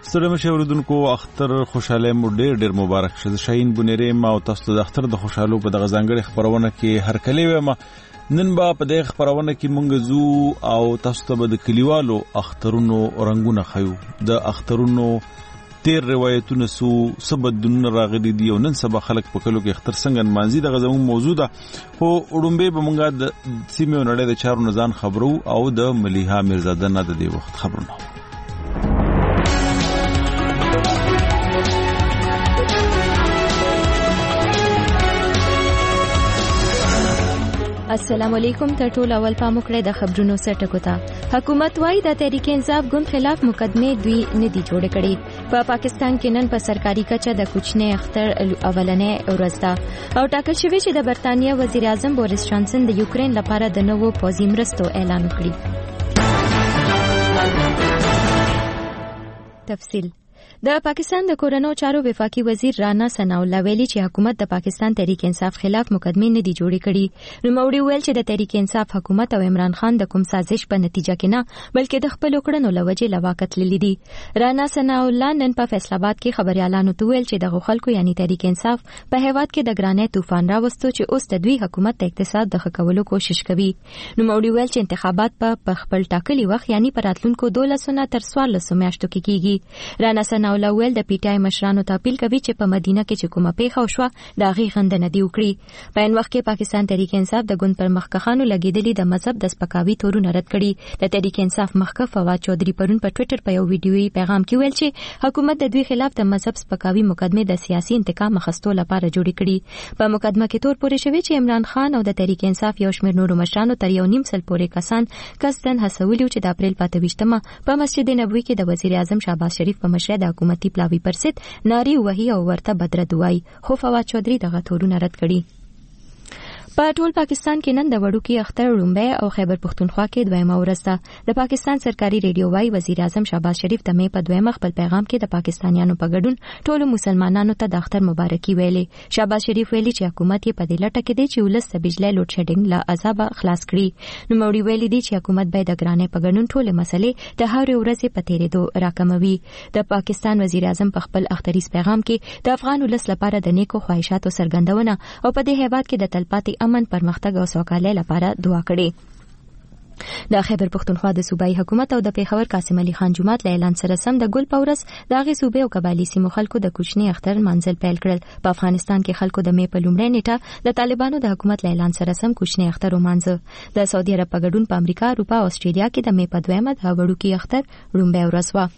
ستړي مشه اوریدونکو اختر خوشاله مو ډېر مبارک شه. شاهین بنيري ما او تاسو د اختر د خوشالو په دغه ځانګړي خبرونه کې هر کلی ویم. نن با په دغه خبرونه کې مونږ زو او تاسو ته د کلیوالو اخترونو رنگونه خيو. د اخترونو تیر روایتونه سو سبدونه راغلي دي او نن سبا خلک په کلو کې اختر څنګه مانځي دغه زموږ موضوع ده. خو وړومبه به مونږه د سیمه نړۍ د چارو نزان خبرو او د مليحه میرزاده نه د دې وخت خبرونه. السلام علیکم. ته ټول اول پام وکړئ د خبرونو سرټکو ته. حکومت وايي د تحریک انصاف ګوند خلاف مقدمه دوی نه دي جوړ کړي. په پاکستان کې نن په سرکاري کچه د کوچنی اختر اولنې ورځ ده او ټاکل شوی چې د برتانیا وزیر اعظم بوریس جانسن د یوکرين لپاره د نوو پوځي مرستو اعلان وکړي. تفصیل. د پاکستان د کورونو چارو وفاقي وزیر رانا ثناء الله ویلي چې حکومت د پاکستان تحریک انصاف خلاف مقدمه نه دي جوړې کړي. نو موري ویل چې د تحریک انصاف حکومت او عمران خان د کوم سازش په نتیجه کې نه بلکې د خپل کړنو لوجه لواقت للی دي. رانا ثناء الله نن په فیصل آباد کې خبريالانو ته ویل چې د خلکو یعنی تحریک انصاف په هیواد کې د ګرانې طوفان راوستو چې اوس د دوی حکومت د اقتصاد د خکولو کوشش کوي. نو موري ویل چې انتخابات په خپل ټاکلي وخت یعنی پر راتلونکو 12 تر 14 میاشتو کې کیږي. رانا ثناء الله ویل د پی ټی آی مشرانو ته اپیل کوي چې په مدینه کې چې کومه پیښه وشوه د هغې غندنه دی وکړي. په ان وخت کې پاکستان تحریک انصاف د ګوند پر مخکخانو لګیدلي د مذهب د سپکاوي تورونه رد کړي. د تحریک انصاف مخکخ فواد چودھری پرون په ټوئیټر په یو ویډیويي پیغام کې ویل چې حکومت د دوی خلاف د مذهب سپکاوي مقدمه د سیاسي انتقام اخیستو لپاره جوړ کړي. په مقدمه کې تور پورې شوی چې عمران خان او د تحریک انصاف یو شمېر نورو مشرانو تر 1.5 سال پورې کسان قصدن هڅولي چې د اپریل 25مه په مسجد نبوي کې د وزیر اعظم شهباز شریف په مشرۍ د حکومتي پلاوي پر ضد ناری وهي او ورته بدره دوای. خو فواد چودھری دغه تورونه رد کړي. په ټول پاکستان کې نن د وړوکی اختر لومبه او خیبر پختونخوا کې دویمه ورځ ده. د پاکستان سرکاري ریډیو وايي وزیر اعظم شهباز شریف د مې په دویمه خپل پیغام کې د پاکستانیانو په ګډون ټول مسلمانانو ته د اختر مبارکي ویلي. شهباز شریف ویلي چې حکومت یې په دې لټه کې دی چې ولس د بجلی لوډ شیډینګ له عذاب خلاص کړي. نو موري ویلي دي چې حکومت باید د ګرانې په ګډون ټول مسلې د هر ورځې په تیرېدو راکموي. د پاکستان وزیر اعظم په خپل اختریز پیغام کې د افغان ولس لپاره د نیکو خواهشاتو څرګندونه او په دې هیواد کې د تلپاتې امن پرمختګ او سوکالۍ لپاره دعا کړې. د خیبر پختونخوا د صوبایي حکومت او د پیښور قاسم علي خان جومات له اعلان سره سم د ګل پورس د هغې صوبې او قبایلي سیمو خلکو د کوچني اختر منزل پیل کړل. په افغانستان کې خلکو د مې په لومړۍ نیټه د طالبانو د حکومت له اعلان سره سم کوچني اختر ومانځه. د سعودي عرب په ګډون په امریکا، اروپا او استرالیا کې د مې په دویمه د وړوکی اختر لومړۍ ورځ وه.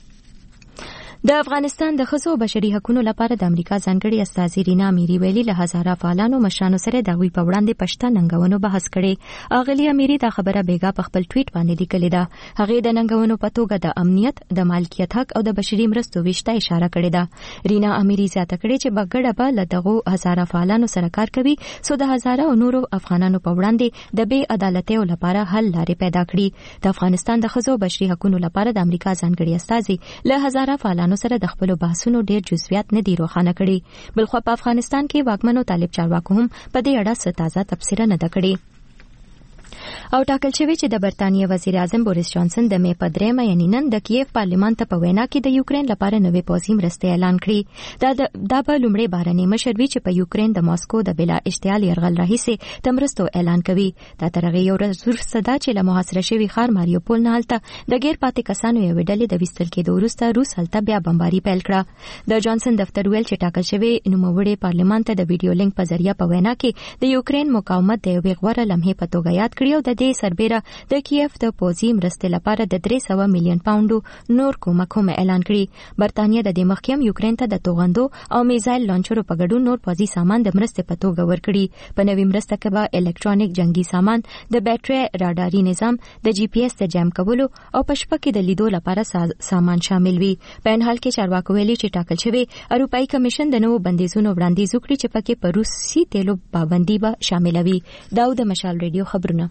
د افغانستان د ښځو بشري حقوقو لپاره د امریکا ځانګړي استازي رینا امیری ویلي له هزاره فعالانو مشرانو سره د غوي په وړاندې پښتا ننګونو بحث کړي. اغلی امیری دا خبره بیګا په خپل ټویټ باندې لیکلې ده. هغه د ننګونو په توګه د امنیت، د مالکیت حق او د بشري مرستو ویشته اشاره کړې ده. رینا امیری زیاته کړې چې بغړه به له دغه هزاره فعالانو سره کار کوي سو د هزاره او نورو افغانانو په وړاندې د بې عدالتۍ لپاره حل لارې پیدا کړي. د افغانستان د ښځو بشري حقوقو لپاره د امریکا ځانګړي استازي له هزاره فعالانو سره د خپل بحثونو ډیر جزئیات نه دی روښانه کړي. بلخو په افغانستان کې واکمنو طالب چارواکو هم په دې اړه څه تازه تبصره نه ده کړې. او ټاکل شوی چې د برتانیا وزیر اعظم بوریس جانسن د مې په 3 یعنی نن د کیف پارلیمان ته په وینا کې د یوکرين لپاره نوې پوځي مرستې اعلان کړي. دا به لومړی بارنې مشر وي چې په یوکرين د ماسکو د بلا اشتعال يرغل راهیسې د مرستو اعلان کوي. دا تر هغې یو ورځ وروسته ده چې له محاصره شوي ښار ماریوپول نه هلته د غیر پاتې کسانو یوې ډلې د ویستل کېدو وروسته روس هلته بیا بمباري پیل کړه. د جانسن دفتر ویل چې ټاکل شوی نوموړی پارلیمان ته د ویډیو لینک په ذریعه په وینا کې د یوکرين مقاومت د یوې غوره لمحې په توګه یاد کړی او د دې سربیره د کیف د پوځي مرستې لپاره د 300 میلیون پاونډو نور کومک هم اعلان کړي. برتانیا د دې مخکې یوکرين ته د توغندو او میزایل لانچرو په ګډون نور پوځي سامان د مرستې په توګه ورکړي. په نوې مرسته کې به الکترونیک جنگي سامان، د بیټرۍ راډاري نظام، د جی پی ایس د جام کولو او په شپه کې د لیدو لپاره سامان شامل وي. په ان حال کې چارواکو ویلي چې ټاکل شوی اروپאי کمیشن د نوو بندیزونو وړاندیز وکړي چې پکې په روسي تیلو پابندي به شامل وي. داود مشال ریډیو خبرونه.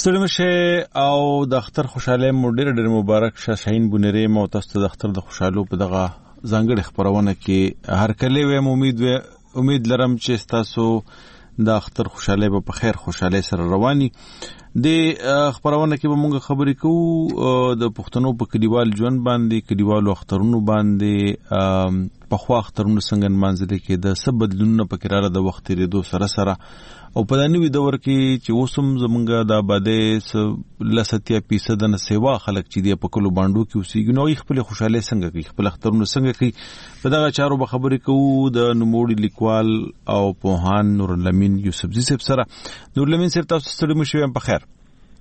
ستړي مشه او د اختر خوشاله مو ډېر مبارک شه شاهین بونری مو تاسو د اختر د خوشالو په دغه ځانګړي خبرونه کې هر کله وې امید لرم چې تاسو د اختر خوشاله په خیر خوشاله سره رواني د خبرونه کې به موږ خبرې کوو د پښتنو په کډیوال ژوند باندې کډیوالو اخترونو باندې په خوا اخترونو څنګه منځلي کې د سب بدلونونو په کراله د وخت لري سره او په دنیوي دور کې چې اوسم زمونږ د آبادې لساتیا فیصد نه سیوا خلک چې دی په کلو باندې کې اوسېږي نو خپل خوشاله څنګه کوي خپل اخترونه څنګه کوي په دغه چارو به خبرې کوو د نوموړي لیکوال او پوهان نور لمین یوسفزي صاحب سره. نور لمین صاحب تاسو ستړي مشئ په خیر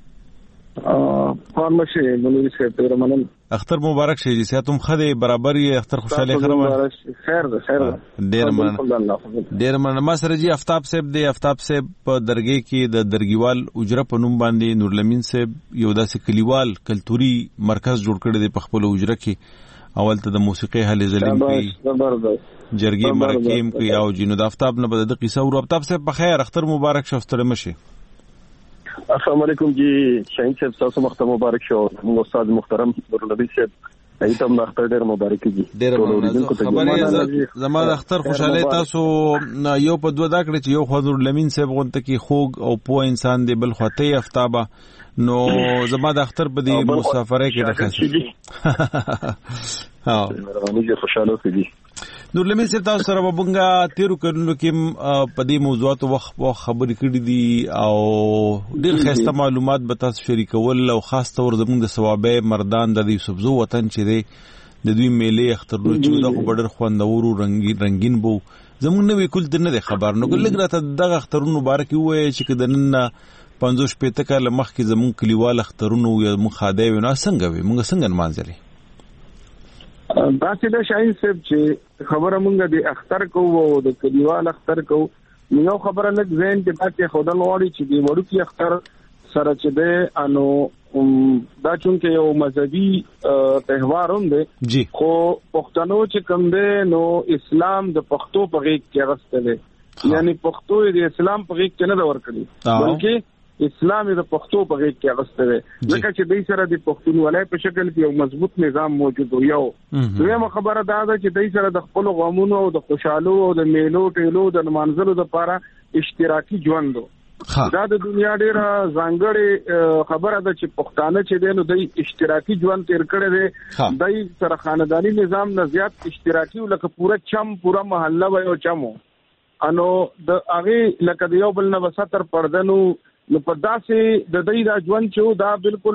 فارمشي منوري صاحب ته منم اختر مبارک شه جی ساتم خدای برابرۍ اختر خوشاله خبره خیر ډیر مننه ما سره جی افتاب صاحب دی افتاب صاحب په درګي کې د درګیوال اجره په نوم باندې نور لمین صاحب یو داسې کلیوال کلتوري مرکز جوړ کړی دی په خپل اجره کې اول ته د موسیقي حل زلیم کې جرګي مرکیم کې او جنو د افتاب نه بده قصه او افتاب صاحب په خیر اختر مبارک شه ستړي مشي. السلام علیکم جی شاهین صاحب تاسو مخته مبارک شو موږ استاد محترم نورالنبی صاحب ایتم اختر ډیر مبارک جی ډیر زموږ اختر خوشاله تاسو یو په دوه دا کړی چې یو حضور لمین صاحب غونته کې خوګ او پوه انسان دی بل خواته افتابه نو زما د اختر په دی مسافره کې راځي ها مهرباني خوشاله کړي. نور لمین صاحب تاسو سره وبنګا تیرو کړنو کې په دې موضوعات وخت خبرې کړې دي او ډېر خسته معلومات به تاسو شریکول او خاص تور زموږ د ثوابه مردان د یوسفزو وطن چې دی د دوی میلې اخترونو چې دغه بډر خوندورو رنگین بو زموږ نه وکول د نه خبر نو ګل راته دغه اخترونو مبارک وي چې کدنن 50 کال مخکې زموږ کلیوال اخترونو یا مخاده وي نو څنګه وي موږ څنګه مانځلي دا چې د شاهین صاحب چې خبره مونږ د اختر کوو او د کلیوال اختر کوو نو خبره لږ ذهن کې پاتې خودل وړي چې د وړوکی اختر سره چې ده انو دا چونکه یو مذهبي تهوار هم دی خو پښتنو چې کوم دی نو اسلام د پښتو په غېږ کې راغسته دی یعنی پښتو د اسلام په غېږ کې نه ورکړي بلکې اسلام د پښتو په غېږ کې راغسته دی ځکه چې دوی سره د پښتونولۍ په شکل کې یو مضبوط نظام موجود و. یو دویمه خبره دا ده چې دوی سره د خپل غمونو او د خوشحالو او د میلو ټیلو د منځلو لپاره اشتراکي ژوند دا د دنیا ډیره ځانګړې خبره ده چې پښتانه چې دینو د اشتراکي ژوند تیر کړی دی دای سره خاندانی نظام نه زیات اشتراکي لکه پورا محله و یو چمو انو د هغه لکه یو بل نه وساتر پردنو نو په داسې د دې د ژوند چې دا بالکل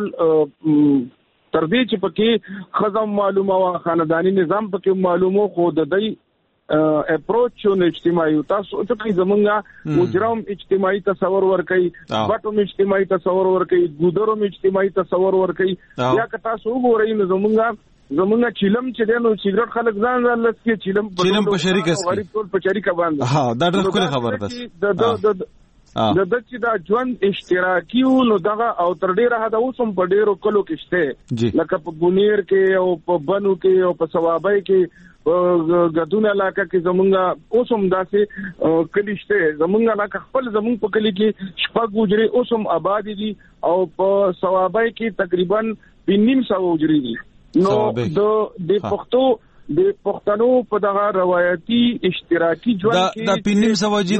تر دې چې پکې خزم معلومه او خاندانی نظام پکې معلومه خو د دې اپروچ او اجتماعي تاسو چې زمونږه مجرم اجتماعي تصور ورکړي بټوم اجتماعي تصور ورکړي ګودروم اجتماعي تصور ورکړي یا که تاسو وګورئ نو زمونږه چیلم چې دنو سیګریټ خلک ځان لسکي چیلم په شریک اس غریب ټول په شریک باندې ها دا ډېر کوله خبره ده د چې دا ژوند اشتراکي نو دغه او تر ډیره حد اوسم په ډیرو کلو کې شته لکه په ګونیر کې او په بنو کې او په ثوابای کې غدونه علاقه کې زمونږه اوسم داسې کلی شته زمونږه علاقه خپل زمونږ په کلی کې شپږ وجري اوسم آباد دي او په ثوابای کې تقریبا 300 وجري دي نو د پښتو د پښتنو په دغه روایتي اشتراکي ژوند کې د پینیم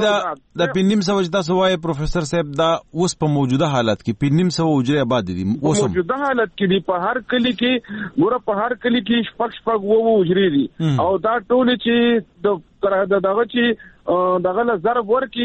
سوجدا سوای پروفیسور صاحب دا اوس په موجوده حالت کې پینیم سو وجري آباد دي اوس موجوده حالت کې دی په هر کلی کې ګوره په هر کلی کې شپږ وو وجري دي او دا ټول چې دغه چې دغه له ضرب ورکی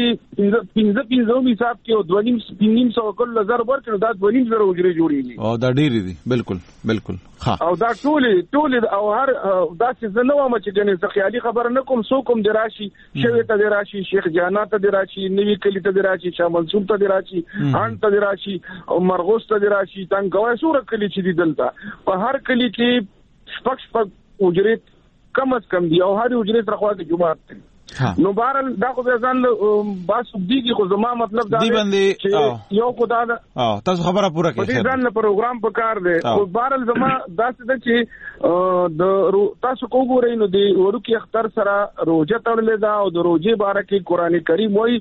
15 حساب کې او 2.5 کل ضرب ورکی دا 2.5 وجري جوړيږي او دا ډېری دي بالکل ها او دا ټول او هر دا چې زنه و چې ګنې ز خیالي خبر نه کوم سو کوم دراشي شوي ته دراشي شیخ جانا ته دراشي نوی کلی ته دراشي شاه منصور ته دراشي ان ته دراشي او مرغوس ته دراشي څنګه سور کلی چې دي دلته په هر کلی کې شپږ وجري کم از کم دی او هر وجري تر خوا کې جمعه نو بهرال دا خو ځان باس دیږي خو زما مطلب دا دی چې یو خدای تاسو خبره پوره کړئ په ځان پروګرام پکار دی خو بهرال زما دا څه چې د تاسو کوګورئ نو دی ورکی اختر سره روزه تړلې ده او د روزه باره کې قران کریم وایي چې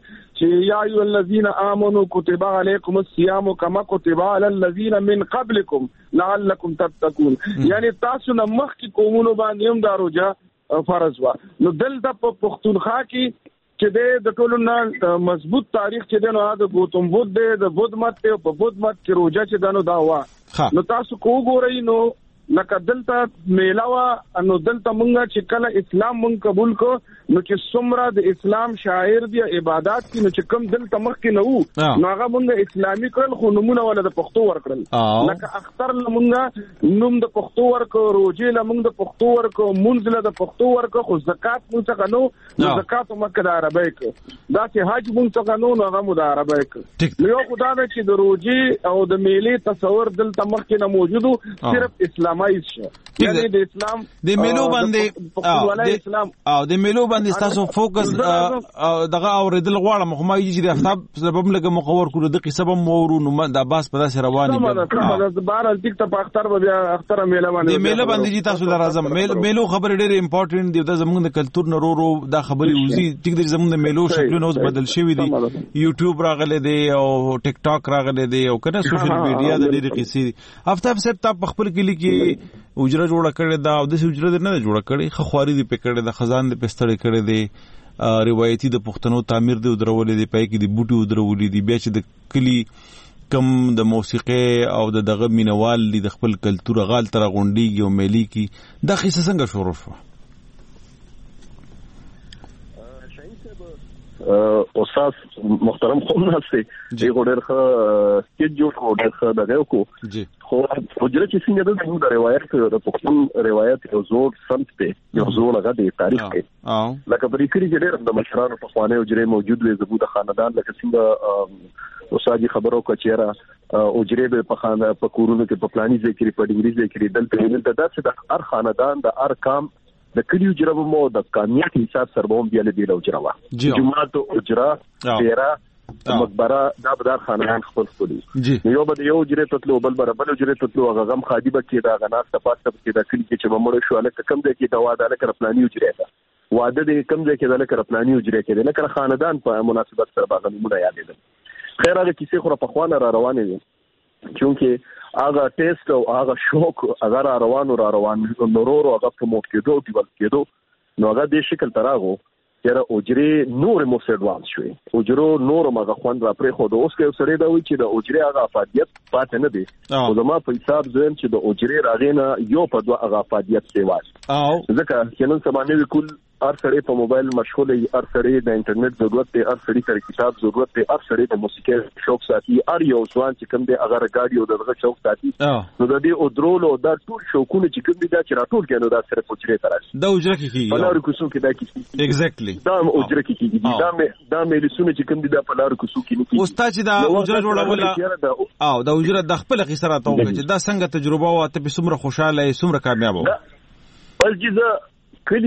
چې یا ایو الذین آمنوا کتب علیکم الصیام کما کتب علی الذین من قبلکم لعلکم تتقون یعنی تاسو نه مخکې قومونو باندې هم دا روزه فرض وا. نو دلته په پښتونخوا کې چې د ټولو نه مضبوط تاریخ چې د نو د گوتم بدھ د بدھ مت په بدھ مت کې روزه چې دنو دا وا. نو تاسو کو ګورئ نو لکه دلته میلاوا نو دلته مونږه چې کله اسلام مونږ قبول کو نو چې څومره د اسلام شاعر دی عبادت کې نو چې کوم دلته مخ کې نو نو هغه مونږه اسلامي کړل خو نمونه ولا د پښتو ورکړل لکه اختر مونږه نوم د پښتو ورکو روزه مونږ د پښتو ورکو منځله د پښتو ورکو خو زکات مونږ څنګه نو زکات مکه د عربی کې دا چې حج مونږ څنګه نو هغه مو د عربی کې نو خدا دې چې د روزه او د میلې تصور دلته مخ کې نه موجودو صرف اسلامایز شه یعنی د اسلام د میلو باندې او د میلو باندې تاسو فوکس دغه اوریدل غواړم خو ما یې د افتاب سبب لګه مخور کړو د قصه به مورو نو د باس په داسې رواني د بار الټیک ته په اختر بیا اختر میله باندې د میله باندې تاسو لازم میلو خبر ډېر امپورټنت دی د زمونږ د کلچر نورو دا خبري وزي ټیک د زمونږ د میلو شکلونه اوس بدل شوی دي یوټیوب راغله دی او ټیک ټاک راغله دی او کنه سوشل میډیا د ډېر قصې افتاب صاحب تاسو په خپل کلی کې اجره جوړه کړې دا او د اجره نه جوړه کړې خخواري دی پکړې د خزان د پستړې کړې دی روایتي د پښتنو تعمیر دی درولې دی پای کې دی بوټي درولې دی بیا چې د کلی کم د موسیقي او د دغه مینوال دی د خپل کلچر غال تر غونډيږي او ملي کی د قصه څنګه شروع شو استاد محترم خو ناسته دی ګورر خو کې جوړ کو ډېر دغه کو خو وجره چې څنګه د روایت د پښتون روایت یو زور سمت په یو زور هغه د تاریخ کې لکه بری کړي چې ډېر د مشرانو په خوانه وجره موجود وي زبوده خاندان لکه څنګه استاد خبرو کچېره وجره په خانه په کورونو کې په پلاني ذکر په ډنګري ذکر دلته داسې د هر خاندان د هر کام د کلیو جرب مو د کامیت حساب سربوم بیل دی لوجرا وا جمعه اجرا تیرا مقبره دا بدار خاندان خپل خپل یو بده یو جره تطلو بل بل جره تطلو غم خادي بکې دا غنا صفات کې د کلی کې چې مړ شو الک کم ځای کې دا واده لکه پلاني اجره دا واده د کم ځای کې دا لکه پلاني اجره کې لکه خاندان په مناسبت سره باغ موږ یادېدل خیر هغه کیسه خو په خوانه را روانه دي چونکه هغه ټیسټ او هغه شوق هغه را روان نورو هغه په موټ کې دوه ډول کېدو نو هغه د شکل تراغو چې اوجره نور مو سډوانس شوی اوجرو نور مغه خوان را پرې خو د اوس کې سره دا وی چې د اوجره هغه افادیت پاتې نه دي او زما په حساب زم چې د اوجره راغینه یو په دوه هغه افادیت سیواز ځکه چې نن سبا نه کول هر سړی په موبایل مشغول دی هر سړی د انټرنیټ ضرورت دی هر سړی تر کتاب ضرورت دی هر سړی د موسیقي شوق ساتي هر یو ځوان چې کوم دی هغه راګاډي او دغه شوق ساتي نو د دې او درولو دا ټول شوقونه چې کوم دي دا چې راټول کینو دا سره پوښتنه تراشي دا اجره کیږي په لارو کوڅو کې دا کیږي ایگزیکټلی دا اجره کیږي دا مې لسونه چې کوم دي دا په لارو کوڅو کې نه کیږي استاد چې دا اجره جوړول او دا اجره د خپل خساره توګه چې دا څنګه تجربه او ته به څومره خوشاله څومره کامیاب و بل جزء کلی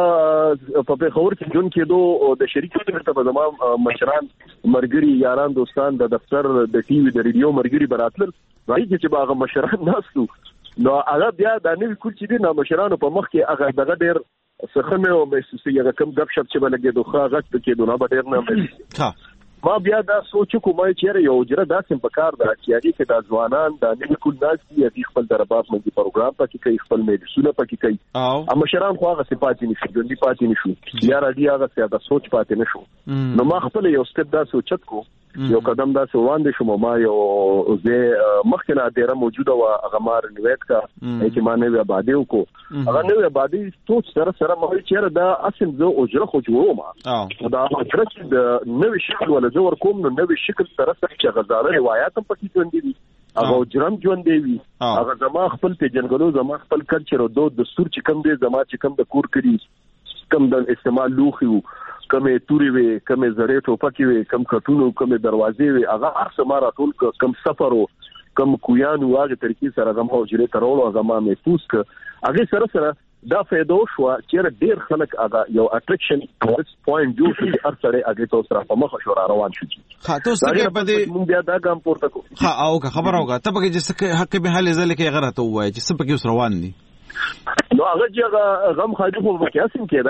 ته په خبر کې جون کېدو د شریکو ته په زمام مشران مرګري یاران دوستان د دفتر د ټي وي د ریډیو مرګري براتل راځي چې باغ مشران ناسو نو هغه بیا د نوې کول چې دي نو مشرانو په مخ کې هغه دغه ډېر سخنه او محسوسي هغه کم غب شپ چې بلګي دوه غټ کې دونه ډېر نه ما بیا دا سوچ کوم چې یو جره داسې په کار دا چې هغه کې د ځوانان د نوې کول ناس دي خپل درباب باندې پروګرام پکې کوي خپل میډیسونه پکې کوي او مشران خو هغه صفات نشي ګوندې پاتې نشو یا راځي هغه څه دا سوچ پاتې نشو نو ما خپل یو سټپ دا سوچت کو یو قدم دا سوان دي شو ما یو زه مخکنه ډیره موجوده و هغه مار نیویت کا چې ما نه آبادی وکړو هغه نه آبادی سوچ سره ما چیرې دا اصل زه اجره خو جوړو ما دا اجره چې د نوې شکل ولا زور کوم نو نوې شکل سره چې غزاره روایت هم پکې ژوند دي هغه جرم ژوند دی هغه زما خپل په جنګلو زما خپل کلچر او دستور چې کم دی زما چې کم د کور کړي کم د استعمال لوخي کمه توري وي کمه زړې ټوپکې وي کم کټونو کمه دروازې وي هغه هر څه مارا ټول کم سفرو کم کویانو هغه طریقې سره غم او جره ترولو هغه ما محفوظ ک هغه سره دا فایده شو چې ډېر خلک هغه یو اټریکشن پوینټ جوړ شي هر سره هغه تو سره په مخ شو روان شي ها تاسو کې په دې مونږ بیا دا ګام پورته کو ها او خبر اوګه ته به چې حق به حل ځل کې غره ته وای چې سب کې روان دي نو هغه چې غم خاجو په کیاسم کې دا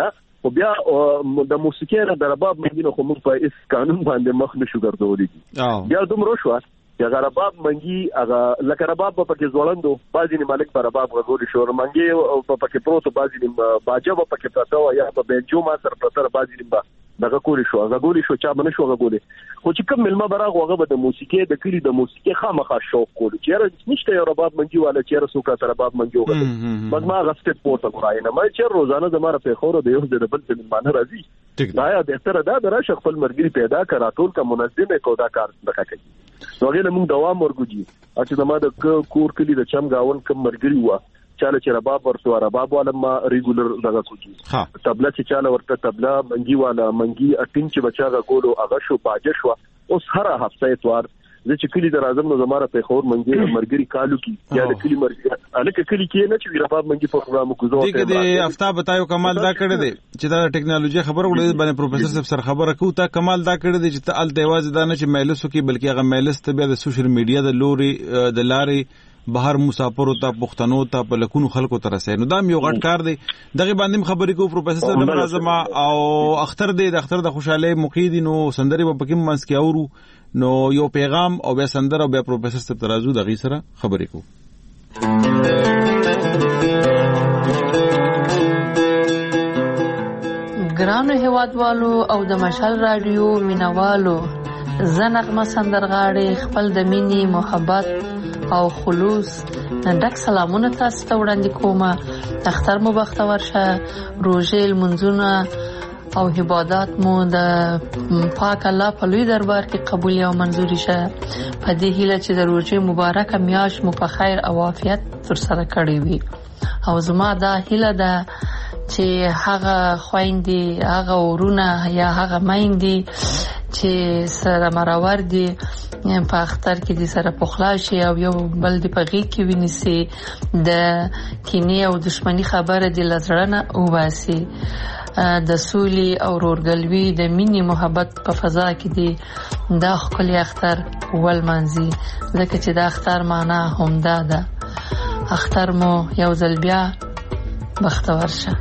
خو بیا د موسیقي نه د رباب منګي نو خو موږ په اس قانون باندې مخ نشو ګرځولې دي. بیا دومره شو چې رباب منګي هغه لکه رباب په کې ځوړندو بازي نه مالک پر رباب غوړي شو منګي په کې پروت بازي نه باجه په کې پراته یا په بنجو ما سره پراته بازي نه دغه کولی شو چا باندې شو غوړي. خو چې کوم ملما براغ هغه به د موسیقي د کلی د موسیقي خامخا شوق کول چې نشته یو رباب منګي والا چې رسو کا رباب منګي وغه بس ما غسټ پورته کړای نه مې چې روزانه زماره په خور د یو د بل څه معنی راځي دا یا د تر دا راشه خپل مرګري پیدا کړه ټول کا منظمه کو دا کار دغه کوي. نو غیر موږ دوام ورګوجي چې زما د کور کلی د چم گاون کم مرګري وا چاله چې رباب ورته رباب والا ما ریګولر دغه کوجي تبلا چې چاله ورته تبلا منګي والا منګي اټین چې بچا غولو هغه شو باجه شو اوس هر هفته اتوار زه چې کلی د اعظم نو زماره په خور منګي مرګري کالو کې یا د کلی مرګ الکه کلی کې نه چې رباب منګي په پروګرام کو زو ته د هفته بتایو کمال دا کړی دی چې دا ټکنالوژي خبر وړي باندې پروفیسور صاحب سره خبره کو تا کمال دا کړی دی چې ته ال دیواز دا نه چې مایلسو کې بلکې هغه مایلس ته بیا د سوشل میډیا د لوري د لارې بهر مسافرو ته پښتنو ته په لکونو خلکو ته رسي. نو دا یو غټ کار دی دغه باندې خبرې کو پروفیسور صاحب اعظم او اختر دی د اختر د خوشاله مقید نو سندري په پکې منس کې اورو نو یو پیغام او بیا سندر او بیا پروفیسور صاحب ترازو دغه سره خبرې کو. ګرانو هیوادوالو او د مشال رادیو مینوالو زنغمه سندرغاړي خپل د مینی محبت او خلوص ډک سلامونه تاسو ته وړاندې کوم. اختر مو بختور شه. روزه منځونه او عبادت مو د پاک الله په لوی دربار کې قبول او منزوري شه. په دې هیله چې د روزه مبارکه میاشت مو په خیر او عافیت تر سره کړی وي. او زما دا هیله ده چې هغه خويندې هغه ورونه یا هغه مایندې چې سره مرور دي په اختر کې دي سره پخلا شي او یو بل دی په غي کې ونیسي د کینې او دښمنی خبره دی لزړنه او واسي د سولي او ورورګلوي د مینې محبت په فضا کې دی دا خپل اختر ول منځي ځکه چې د اختر معنا همدا ده. اختر مو یو ځل بیا بختور شه.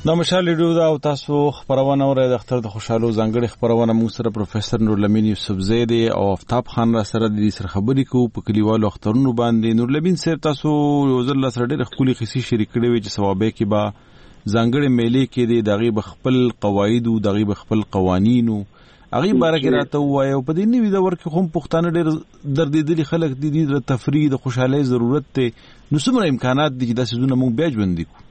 د مشال ریډیو دا او تاسو خبرونه اورئ د اختر د خوشحالو ځانګړي خبرونه موږ سره پروفیسور نورلمین یوسفزی دی او افتاب خان را سره د سر خبرې کوو په کلیوالو اخترونو باندې. نورلمین صاحب تاسو یو ځل سره ډېر خولي خسي شریک کړي وي چې ثوابه کې با ځانګړي میلې کې دی دغه بخپل قواعد او دغه بخپل قوانینو هغه بارکه راته وایو په دې نیوي د ورکه هم پښتانه ډېر دردېدلي خلک دي د تفریح د خوشحالۍ ضرورت ته نو څومره امکانات دي چې دا سيزونه موږ بیا ژوند دي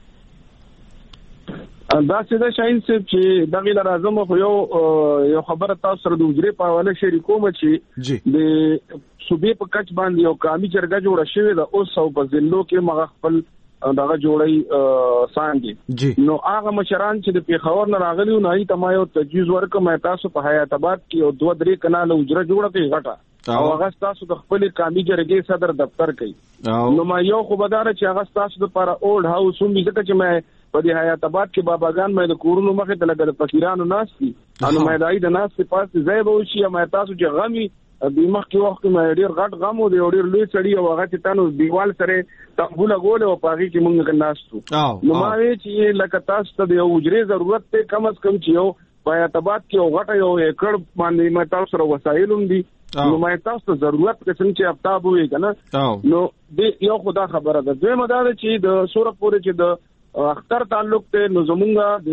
دا څه د شاین صاحب چې دغه لازم خو یو خبره تاسو سره د وجري په حواله شریکوم چې د صوبې په کچ باندې یو قومي جرګه جوړه شوې ده اوس او په ضلعو کې مغ خپل دغه جوړي سانګي نو هغه مشران چې د پیښور نه راغلي نو هي تمایو تجویز ورکوم تاسو په حیات آباد کې او 2-3 کناله وجره جوړه کوي غټه او هغه تاسو د خپل قومي جرګې صدر دفتر کوي نو ما یو خو بدار چې هغه تاسو لپاره اولډ هاوس هم دې چې مې په دې حیات آباد کې باباګان مې د کورونو مخې ته لګل فقیرانو ناس دي انو مې دای د ناس په پاس ځای به شي مې تاسو چې غمي د مخ کې وخت مې ډیر غټ غم او ډیر لوی سړی او هغه چې تاسو دیوال سره تنبوله ګول او پاغي کې مونږ ناستو نو ما وی چې لکه تاسو ته یو وجري ضرورت ته کم از کم چې یو په حیات آباد کې یو غټ یو ایکړ باندې مې تاسو سره وسایل هم دي نو مې تاسو ته ضرورت کې چې افتاب وي کنه نو دې یو خدا خبره ده دوی مدار چې د سورہ پورې چې د اختر تعلق ته نو زمونږه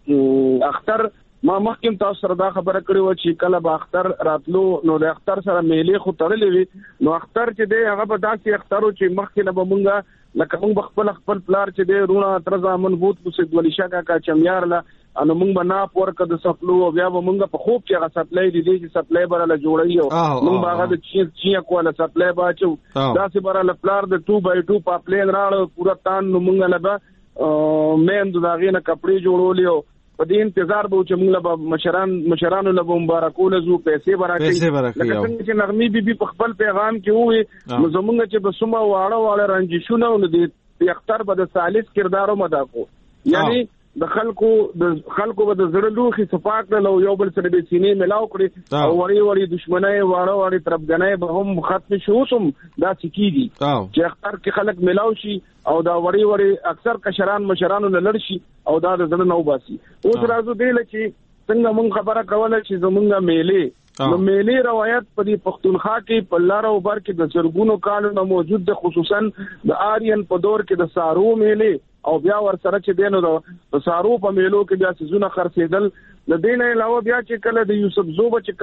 د اختر ما مخکې تاسو سره دا خبره کړې و چې کله به اختر راتلو نو د اختر سره میلې خو تړلې وي نو اختر چې دی هغه به داسې اخترو چې مخکې نه به مونږه لکه مونږ خپل پلار چې دی رونه ترزا منبوت پوسې ولیشا کا چمیار لا انو مونږ به نه پور کده سپلو او بیا به مونږ په خوب کې هغه سپلای دي چې سپلای براله جوړایو مونږ هغه د چیا کوله سپلای باچو داسې براله پلار د 2x2 په پلین راړو پورا تان نو مونږ لبا مېند داغې نه کپڑے جوړولیو په دې انتظار به چې موږ له مشرانو له مبارکونه زو پیسې ورکړي لکه څنګه چې نغمي بيبي په خپل پیغام کې وې نو زمونږ چې بسمه واړه رنجشونه نو د اختر به د ثالث کردارو مدا کو یعنی د خلکو به د زړه لوخي صفاق له یو بل سره به سینې ملاو کړي او وړي دښمنۍ واړه طرفګنۍ به هم ختم شو سم دا سکیږي چې اختر کې خلک ملاو شي او دا وړي اکثر کشران مشرانو نه لړ شي او دا د زړه نو باسي اوس راځو دی لکه څنګه مونږ خبره کوله چې زمونږه میلې نو میلې روایت په دې پښتونخوا کې په لار او بر کې د زرګونو کالونو موجود ده خصوصا د آریان په دور کې د سارو میلې او بیا ور سره چې دینو د سارو په میلو کې بیا سيزونه خرڅېدل د دین علاوه بیا چې کله د یوسف زوبه چې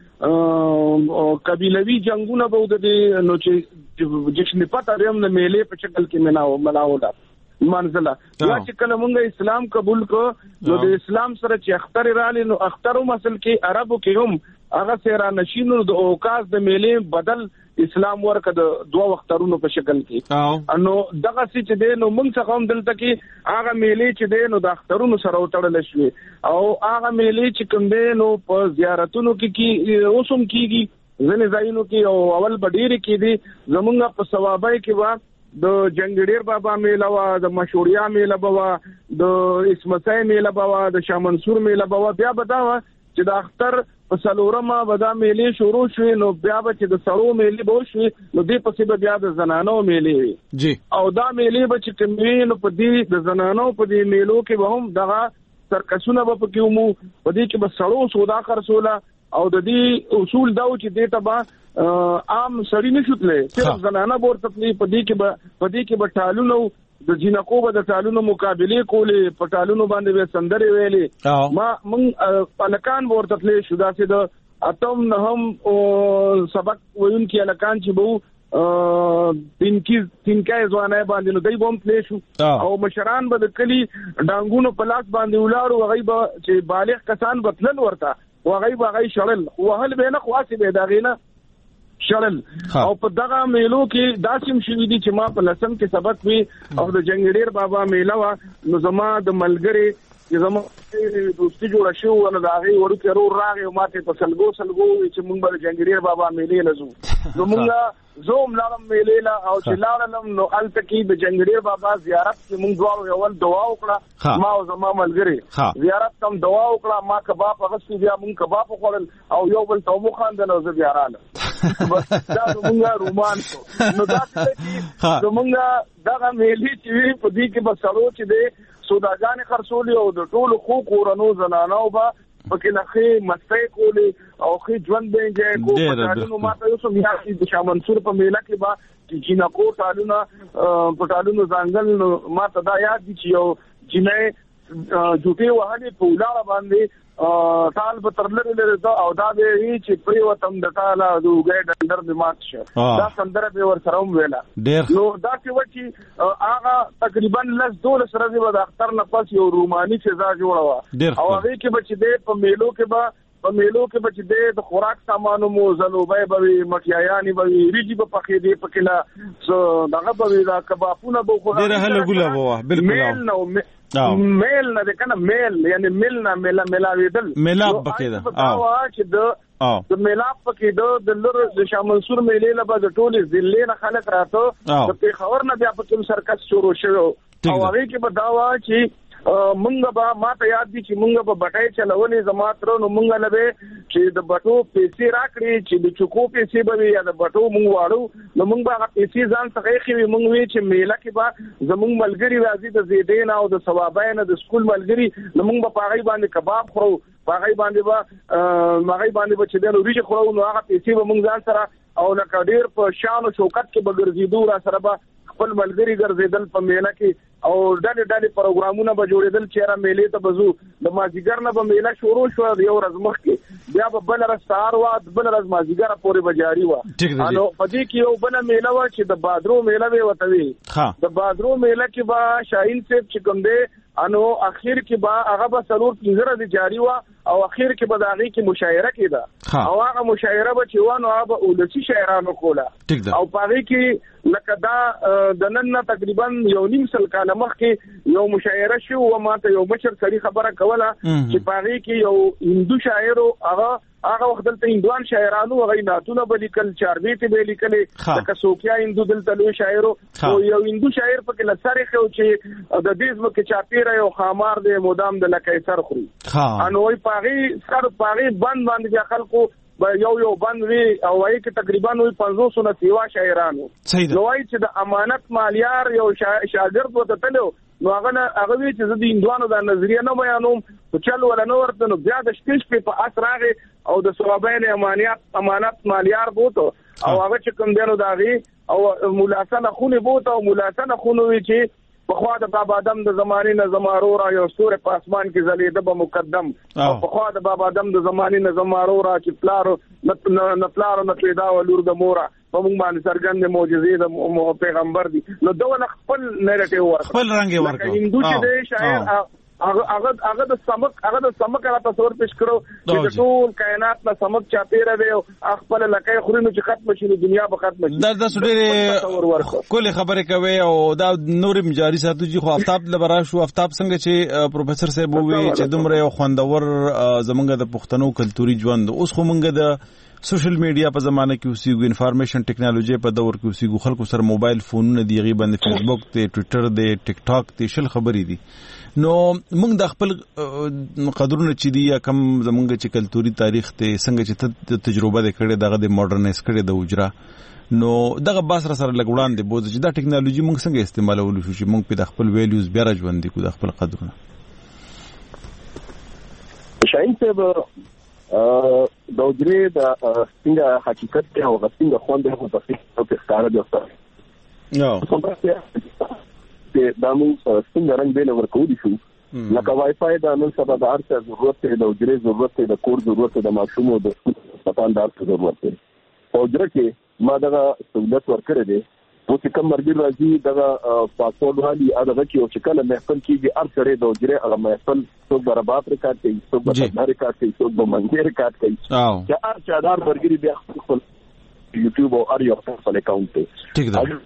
کله قبیلوي جنگونه به د نو چې جشن پته هم د میلې په شکل کې ملاوله منزله یا چې کله مونږ اسلام قبول کو نو د اسلام سره چې اختر رالي نو اخترو مسل کې عربو کې هم هغه سره نشینو د اوقاز د میلې بدل اسلام ورکه د 2 وختونو په شکل کې نو دغه چې دی نو موږ څنګه هم دلته کې هغه میلې چې دی نو د اخترونو سره وتړل شوی او هغه میلې چې کوم دی نو په زیارتونو کې اوسم کیږي ځنې ځایونو کې او اول بډیر کې دي زمونږ په ثوابای کې وا د جنگډیر بابا میله وا د مشوریا میله بوا د اسمتای میله بوا د شاه منصور میله بوا بیا بداوه چې د اختر په سلورمه ودا میلې شروع شوې نو بیا به چې د سړو میلې به شوې نو دې پسې به بیا د زنانو میلې جی او دا میلې به چې کومې نو په دې د زنانو په دې میلو کې به هم دغه سرکسونه به پکې ومو په دې کې به سړو سودا خرڅوله او د دې اصول دا چې دې ته به عام سړی نشوتلې چې زنانه ورته په دې کې به ټالونو د جنکو به د ټالونو مقابله کولې په ټالونو باندې به سندري ویلې ما مونږ الکان ورته تلې شو داسې د اتم نه هم سبق وین کې الکان چې بو تینکای ځوانای باندې نو دای بوم تلې شو او مشران به د کلی ډانګونو په لاس باندې ولاړو هغه به چې بالغ کسان بتلل ورته هغه به هغه شړل وهل به نه خاصه به داغینه شړل او په دغه میلو کې داسیم شوې دي چې ما په لسم کې سبق وی او د جنگډیر بابا میله وا نو زما د ملګری چې زما دوستي جوړ شو نو دا غي ورته ورو راغی او ماته په سلګو چې مونږ به جنگډیر بابا میلې لزو نو مونږ زوم لارم میلې لا او چې لارم نو التکی د جنگډیر بابا زیارت کې مونږ دوه اول دعا وکړه ما او زما ملګری زیارت تم دعا وکړه ما کباب غوښتي بیا مونږ کباب خوړل او یو بل ته مو خاندل او زه بیا رااله دا زمونږه رومان نو دا چې زمونږه دغه میلې چې په دې کې به سړو چې دی سوداګانې خرڅولې او د ټولو خو کورونو زنانو به پکې لخې مستۍ کولې او خې ژوند به انجوای کوو. نو ماته یو څه یاد د شاه منصور په میله کې به چې جینکو ټالونه پټالونو ځنګل ماته دا یاد دي چې یو جنې جوټي وهلې په ولاړه باندې ټال به تر لري دا او دا به چې پری وتم د ټاله د وګړي ډندر د مات شه دا سندره به ور سره ویلا نو دا چې وچی هغه تقریبا 12 ورځې بعد اختر نه پس یو روماني فضا جوړه وا او هغه کې بچ دې په میلو کې بچ دې د خوراک سامانو مو زلوبای به مټیایانی به ریجی په پخې دې پکلا دغه به دا کبابونه به خو ډېر هله ګولا بوا بالکل میل نه ده کنه میل یعنی میل نه ملاویدل ملاب پکې ده چې د ملاب پکې د لور د شاه منصور میلې لپاره د ټولې ضلع نه خلک راته د پیښور نه بیا پکې سرکس شروع شو او هغه کې به دا وا چې مونږ به ماته یاد دي چې مونږ به بټای چلولې زماتره نو مونږ لبه چې د بټو پیسې راکړي چې د چوکو پیسې به یا د بټو مونږ واړو نو مونږ به پیسې ځان څخه خېوي مونږ وی چې میله کې به زمونږ ملګری راځي د زیدین او د ثوابین د سکول ملګری نو مونږ به پاغي باندې کباب خورو پاغي باندې به چې د ریجه خورو نو هغه پیسې به مونږ ځان سره او لکه ډیر په شان او شوکت کې به ګرځېدو را سره به خپل ملګری ګرځیدل په میله کې او ډېر پروګرامونه به جوړېدل چې را میلې ته بزو د مازیګر نه به میله شروع شو یو ورځ مخکې بیا به بل ورځ سهار وا بل ورځ مازیګر پورې به جاری وا نو په دې کې یو بل میله وا چې د بادرو میله به وتوي د بادرو میله کې به شاهین صاحب چې کوم دی انو اخر کې با هغه به سلور پنځره دي جاری وا او اخر کې به داغي کې مشاعره کېده او هغه مشاعره به چې وانه هغه اولسي شاعرانو کوله او پاره کې لکه دا د نن تقریبا یو نیم سل کاله مخکې یو مشاعره شو او ماته یو مشر سړي خبره کوله چې پاره کې یو هندو شاعر هغه وخت دلته هندوان شاعرانو هغه ناتونه بلیکل چاربیته بلیکل د کسوکیا هندو دلته لوی شاعر او یو هندو شاعر په کې لسره خو چې د دې ځمکه چاپیره یو خامار دی مودام د لکې سر خوري انو وي پاغي سر پاغي باندې خلکو یو باندې وی او وايي کې تقریبا 500 نه سیوا شاعرانو نو وايي چې د امانت مالیار یو شاګرد وته تلو نو هغه وی چې د هندوانو د نظریه نه بیانوم او چل ولا نو ورته نو بیا د شپې په اسراغه او د ثوابین امانت مالیار بوته او هغه چې کوم دینو داغي او مولاسنه خونه بوته او مولاسنه خونه وی چې په خوا د بابا آدم د زمانه نه زمارو را یو ستوره په اسمان کې زلیده به مقدم او په خوا د بابا آدم د زمانه نه زمارو را چې پلارو نه پیدا ولور د مورا په موږ باندې سرګند معجزې د پیغمبر دي نو دوه خپل نریټیو ورک خپل رنگ ورک هندو چې دی شاعر هغه د سمک را تصور پیش کړو چې ټول کائنات نه سمک چاپیره دی او خپل لکه خورینو چې ختم شي دنیا به ختم شي دا سړي کله خبره کوي او دا نور مجاری ساتو چې خو افتاب لبرا شو افتاب څنګه چې پروفیسور صاحب وی چې دومره یو خوندور زمونږ د پښتنو کلتوري ژوند اوس خو مونږ د سوشل میډیا په زمانه کې اوسېږو انفارمیشن ټیکنالوژي په دور کې اوسېږو خلکو سره موبایل فونونه دی غیبا د فیسبوک ته ټوئیټر دی ټیک ټاک ته شل خبرې دي نو موږ د خپل قدرونه چې دی یا کم زمونږ چې کلتوري تاریخ ته څنګه چې تجربه د کړې دغه د ماډرنایز کړي د وجرا نو دغه باس را سره لګوړان دی بوز چې دا ټیکنالوژي موږ څنګه استعمالول شو چې موږ په د خپل ویلیوز بیا راځوندې کو د خپل قدرونه شاین صاحب د وجرې د څنګه حقیقت ته او څنګه خوند په تفصیل په ښکار دی دا موږ څنګه رنګ بیل ورکولی شو لکه وای فای دا نن سبا د هر څه ضرورت دی د وجرې ضرورت دی د کور ضرورت دی د ماشوم او د پتان دار ضرورت دی او وجرې کې ما دا سہولت ورکړې دي او چې کوم مرګ راځي دا پاسورډ والی هغه کې او چې کله محفل کېږي هر سره د وجرې هغه محفل څوک برابر ریکارډ کوي څوک برابر ریکارډ کوي څوک باندې ریکارډ کوي چې هر چادر ورګري بیا خپل یوټیوب او ار یو خپل اکاونټ ته ټیک ده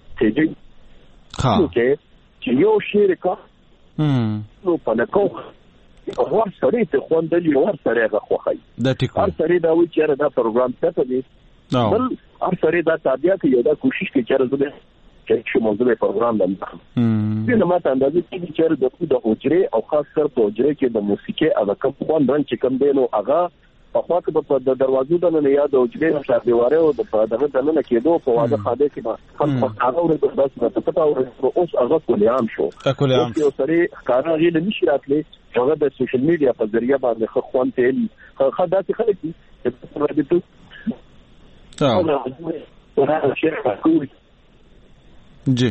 چې یو شی ریکارډ نو په لکه ور سره ته خوندل یو ور سره هغه خوخی دا ټیک هر سره دا وی چې دا پروګرام ته دی بل هر سره دا تابع کوي دا کوشش کوي چې زه چې موضوع پروګرام دم دغه ماته اندازې کې چې د اوجرې او خاص کر په اوجرې کې د موسیقي او کوم باندې چې کوم دی نو هغه په خوا کې په دروازو د نه یاد او چې د دیواره او د دغه د نه کېدو په واده خاله کې ما خلک هغه ورته داس نه پتا او اوس هغه کلیام شو یو سری ښکارا غیله نشي راتلی هغه د سوشل میډیا په ذریعہ باندې خوان ته خدای خلک چې په دې جی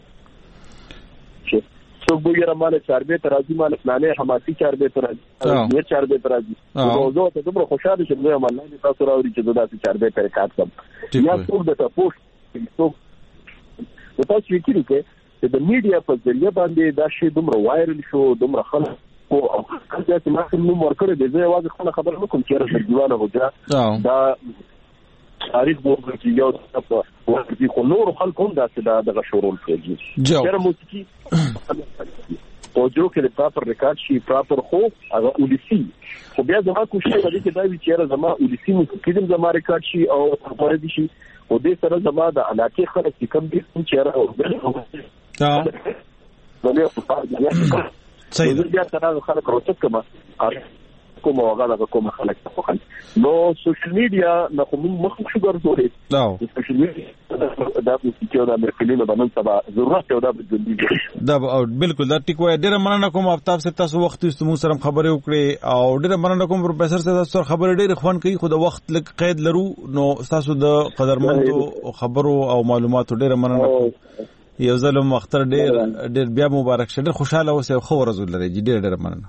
تو ګوره مال چاربه ترازی مال فلانه حماسي چاربه ترازی یو چاربه ترازی موضوع ته دومره خوشاله شم نو مال نه تاسو راوړي چې داسې چاربه پر کار کوم یا څوک د تاسو څوک د تاسو وکړي چې د میډیا په ذریعہ باندې دا شی دومره وایرل شو دومره خلک او کله چې ما کوم ورکړې د زه واځ خبر نه کوم چې راځي دیوانه هوجا دا تاریخ وګورئ چې یو څه وایي خو نور خلک هم دا شورول کوي چې موسیقي او جو کې د پراپر ریکارډ شي پراپر خو هغه اولسی خو بیا زما کوشش کوي چې دا وی چې زما اولسی موسیقي زما ریکارډ شي او خبرې دي شي او دې سره زما د علاقې خلک چې کم دي چې راو صحیح بیا سره خلک روچت کما کوم هغه کوم خلک نو سوشل میډیا نه کوم مخ شو ګرځولې سوشل میډیا دا په چې دا مرکلینو باندې سبا ضرورت یو دا دا بالکل دا ټیک وای ډیره مننه کوم افتاب سے تاسو وخت استمو سره خبرې وکړې او ډیره مننه کوم پروفیسور سے تاسو خبرې ډیره خوان کوي خو د وخت لږ قید لرو نو تاسو د قدرمنو خبرو او معلوماتو ډیره مننه کوم یو ظلم اختر ډیر بیا مبارک شه ډیر خوشاله اوسه خو ورزول لري ډیره مننه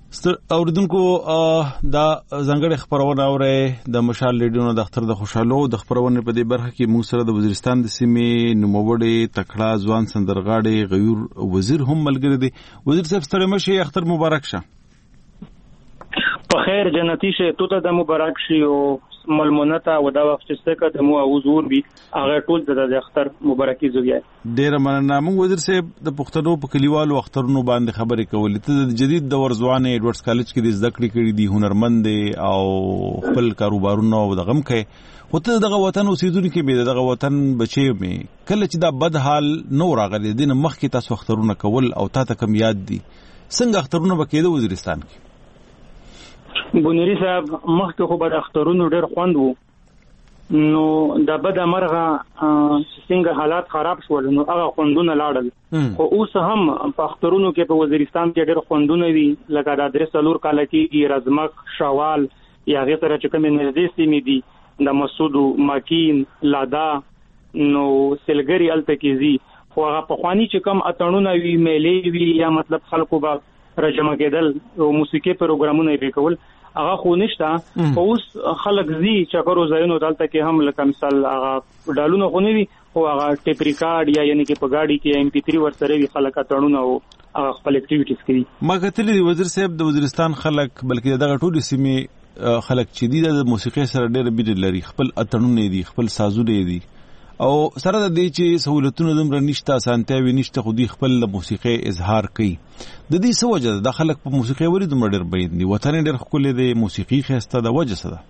اوردونکو دا ځنګړې خبرونه اوري د مشال ریډیو د اختر د خوشحالو د خبرونه په دې برخه کې موږ سره د وزیرستان د سیمې نوموړی تکړه ځوان سندرغاړي غیور وزیر هم ملګری دی. وزیر صاحب ستړي مشه، اختر مبارک شه. په خیر جنتی شه، تو ته د مبارک شي او ملمونته او دا وخت چې څنګه ته مو حضور بي هغه ټول د اختر مبارکي زویا. ډیر مننه. موږ وزیر صاحب د پښتنو په کلیوالو اخترونو باندې خبرې کولې. ته د جدید دور ځوان ایډورډز کالج کې د زده کړې کړې دي، هنرمند او خپل کاروبارونه او د غم کې وته دغه وطن اوسیدونکو به دغه وطن بچي مې کله چې دا بد حال نو راغلی دین مخکې تاسو اخترونه کول او تاسو کم یاد دي څنګه اخترونه وکړي د وزیرستان کې؟ بونری صاحب مخکې خو به اخترونو ډېر خوند وو، نو د بد مرغه څنګه حالات خراب شول نو هغه خوندونه لاړل. خو اوس هم په اخترونو کې په وزیرستان کې ډېر خوندونه وي، لکه د درې څلور کال کې رزمک شوال یا غیر سره چې کوم نږدې سیمې دي د مسعود ماکین لادا نو سلګری الته کې زی خو هغه په خواني چې کوم اتړونه وی میلې وی یا مطلب خلکو به رجمه کېدل او موسیقي پروګرامونه یې وکول هغه خو نشته. اوس خلک زی چکرو ځایونو دلته کې هم لکه مثال هغه ډالونه خو نه وي خو هغه ټیپ ریکارډ یا یعنی کې په گاډي کې MP3 ورسره وی خلک اتړونه او هغه خپل اکټیویټیز کوي. ما کتلی دی وزیر صاحب د وزیرستان خلک بلکې دغه ټول سیمې خلک چې دي د موسیقي سره ډېر بیر لري، خپل اتړونه دي، خپل سازونه دي او سره د دې چې سہولتونه دومره نشته، اسانتیاوي نشته، خو دې خپل موسیقي اظهار کوي. د دې څه وجه ده؟ خلک په موسیقي ورې دومره ډېر بین دي، وطن ډېر ښکلی دی، موسیقي ښایسته ده، وجه څه ده؟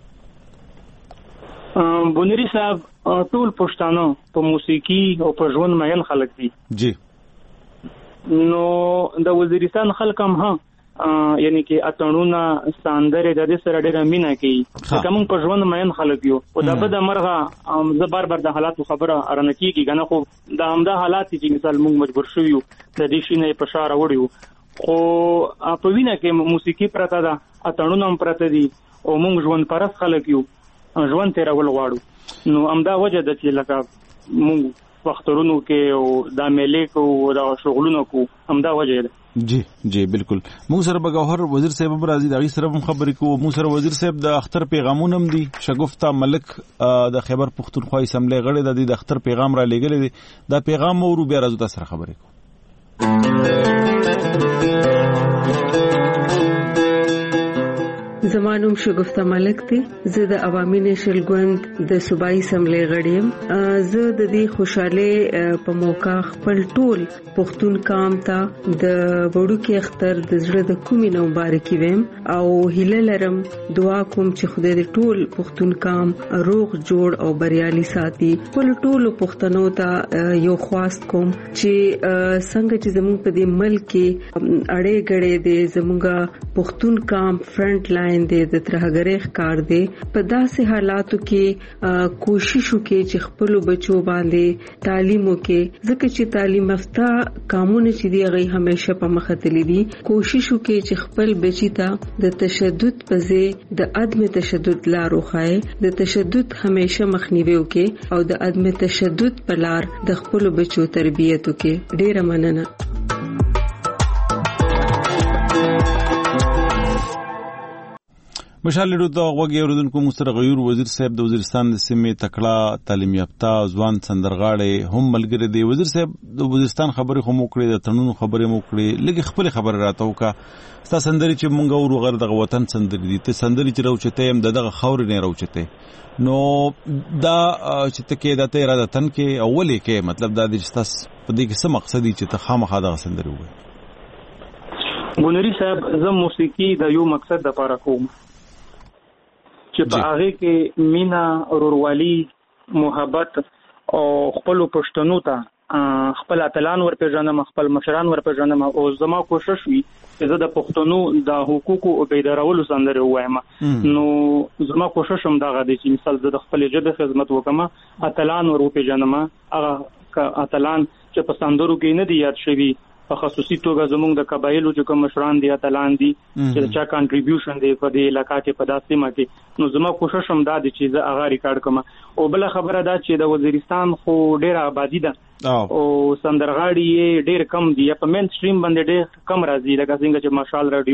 بونری صاحب ټول پښتانه په موسیقي او په ژوند مایل خلک دي جی. نو د وزیرستان خلک هم یعنی کې اتړونه ساندره د دې سره ډېر مینا کوي، کوم په ژوند مېن خلک یو او دا به د مرغه زبر بر د حالات خبره ارنه کیږي کنه. خو دا همدا حالات چې مثال موږ مجبور شو یو د دې شینه په شار وړو خو په وینه کې موسیقي پرته ده، اتړونه هم پرته دي او موږ ژوند پرس خلک یو ژوند تیر ول غواړو. نو همدا وجه د چې لکه موږ وختونو کې او د میلې کو او د شغلونو کو همدا وجه ده. جی جی بالکل. موږ سره به گوهر وزیر صاحب راځي دغه سره هم خبرې کوو. موږ سره وزیر صاحب د اختر پیغامونه هم دي. شګفتا ملک د خیبر پختونخوا اسمبلی غړي د اختر پیغام را لېږلی دی، دا پیغام ورو بیا راځو تاسو سره خبرې کوو. زمانوم شګفتا ملک دی، زه د عوامي نېشنل ګوند د صوبایي اسمبلی غړی یم. زه د دې خوشاله په موقع خپل ټول پښتون قوم ته د وړوکی اختر د زړه د کومې نو مبارکي ویم او هیله لرم دعا کوم چې خدای دې ټول پښتون قوم روغ جوړ او بریالي ساتي. ټول پښتنو ته یو خواست کوم چې څنګه چې زموږ په دې ملک کې اړې غړې دي، زموږ پښتون قوم فرنٹ لاین دې د ترهګرۍ ښکار دی، په داسې حالاتو کې کوشش وکړي چې خپل بچو باندې تعلیم وکړي، ځکه چې تعلیم یافته قومونه چې دی هغه همیشه په مخ تللی دي. کوشش وکړي چې خپل بچی ته د تشدد په ځای د عدم تشدد لار وښایي، د تشدد همیشه مخنیوي وکړي او د عدم تشدد په لار د خپل بچو تربیت وکړي. ډیره مننه. مشال ډو ته وګورئ اوردونکو مستر غیور وزیر صاحب د وزیرستان د سیمې تکړه تعلیم یافته ځوان سندرغاړي هم ملګری دی. وزیر صاحب د وزیرستان خبرې خو مو کړې، د تړونونو خبرې مو کړې، لږ خپل خبره راته وکړه. ستا سندري چې مونږ ورو غر دغه وطن سندري دي، ته سندري چې راوچته هم دغه خاور نه راوچته، نو دا چې تکې د ته اراده تن کې اولې کې مطلب دا د تاسو په دې کې څه مقصد چې ته خامخا دغه سندري وایي؟ ګونری صاحب زه موسیقي د یو مقصد لپاره کوم چې په هغه کې مینا، ورورولي، محبت او خپل پښتنو ته خپل اتلان ورپېژنم، خپل مشران ورپېژنم او زما کوشش وي چې زه د پښتنو د حقوقو او بیدارولو سندرې وایم. نو زما کوشش هم دغه دی چې مثال زه د خپل ژبې خدمت وکم، اتلان ورپېژنم، هغه اتلان چې په سندرو کې نه دي یاد شوي، په خصوصي توګه زموږ د قبایلو چې کوم مشران دي اتلان دي چې چا کنټریبیوشن دی په دې علاقې کې په داسې ما کې. نو زما کوشش هم دا دی چې زه هغه ریکارډ کوم. او بل خبره دا چې د وزیرستان خو ډېر آبادی ده او سندرغاړي ډېر کم دي، په مین سټریم باندې ډېر کم راځي، لکه څنګه چې مشال رادیو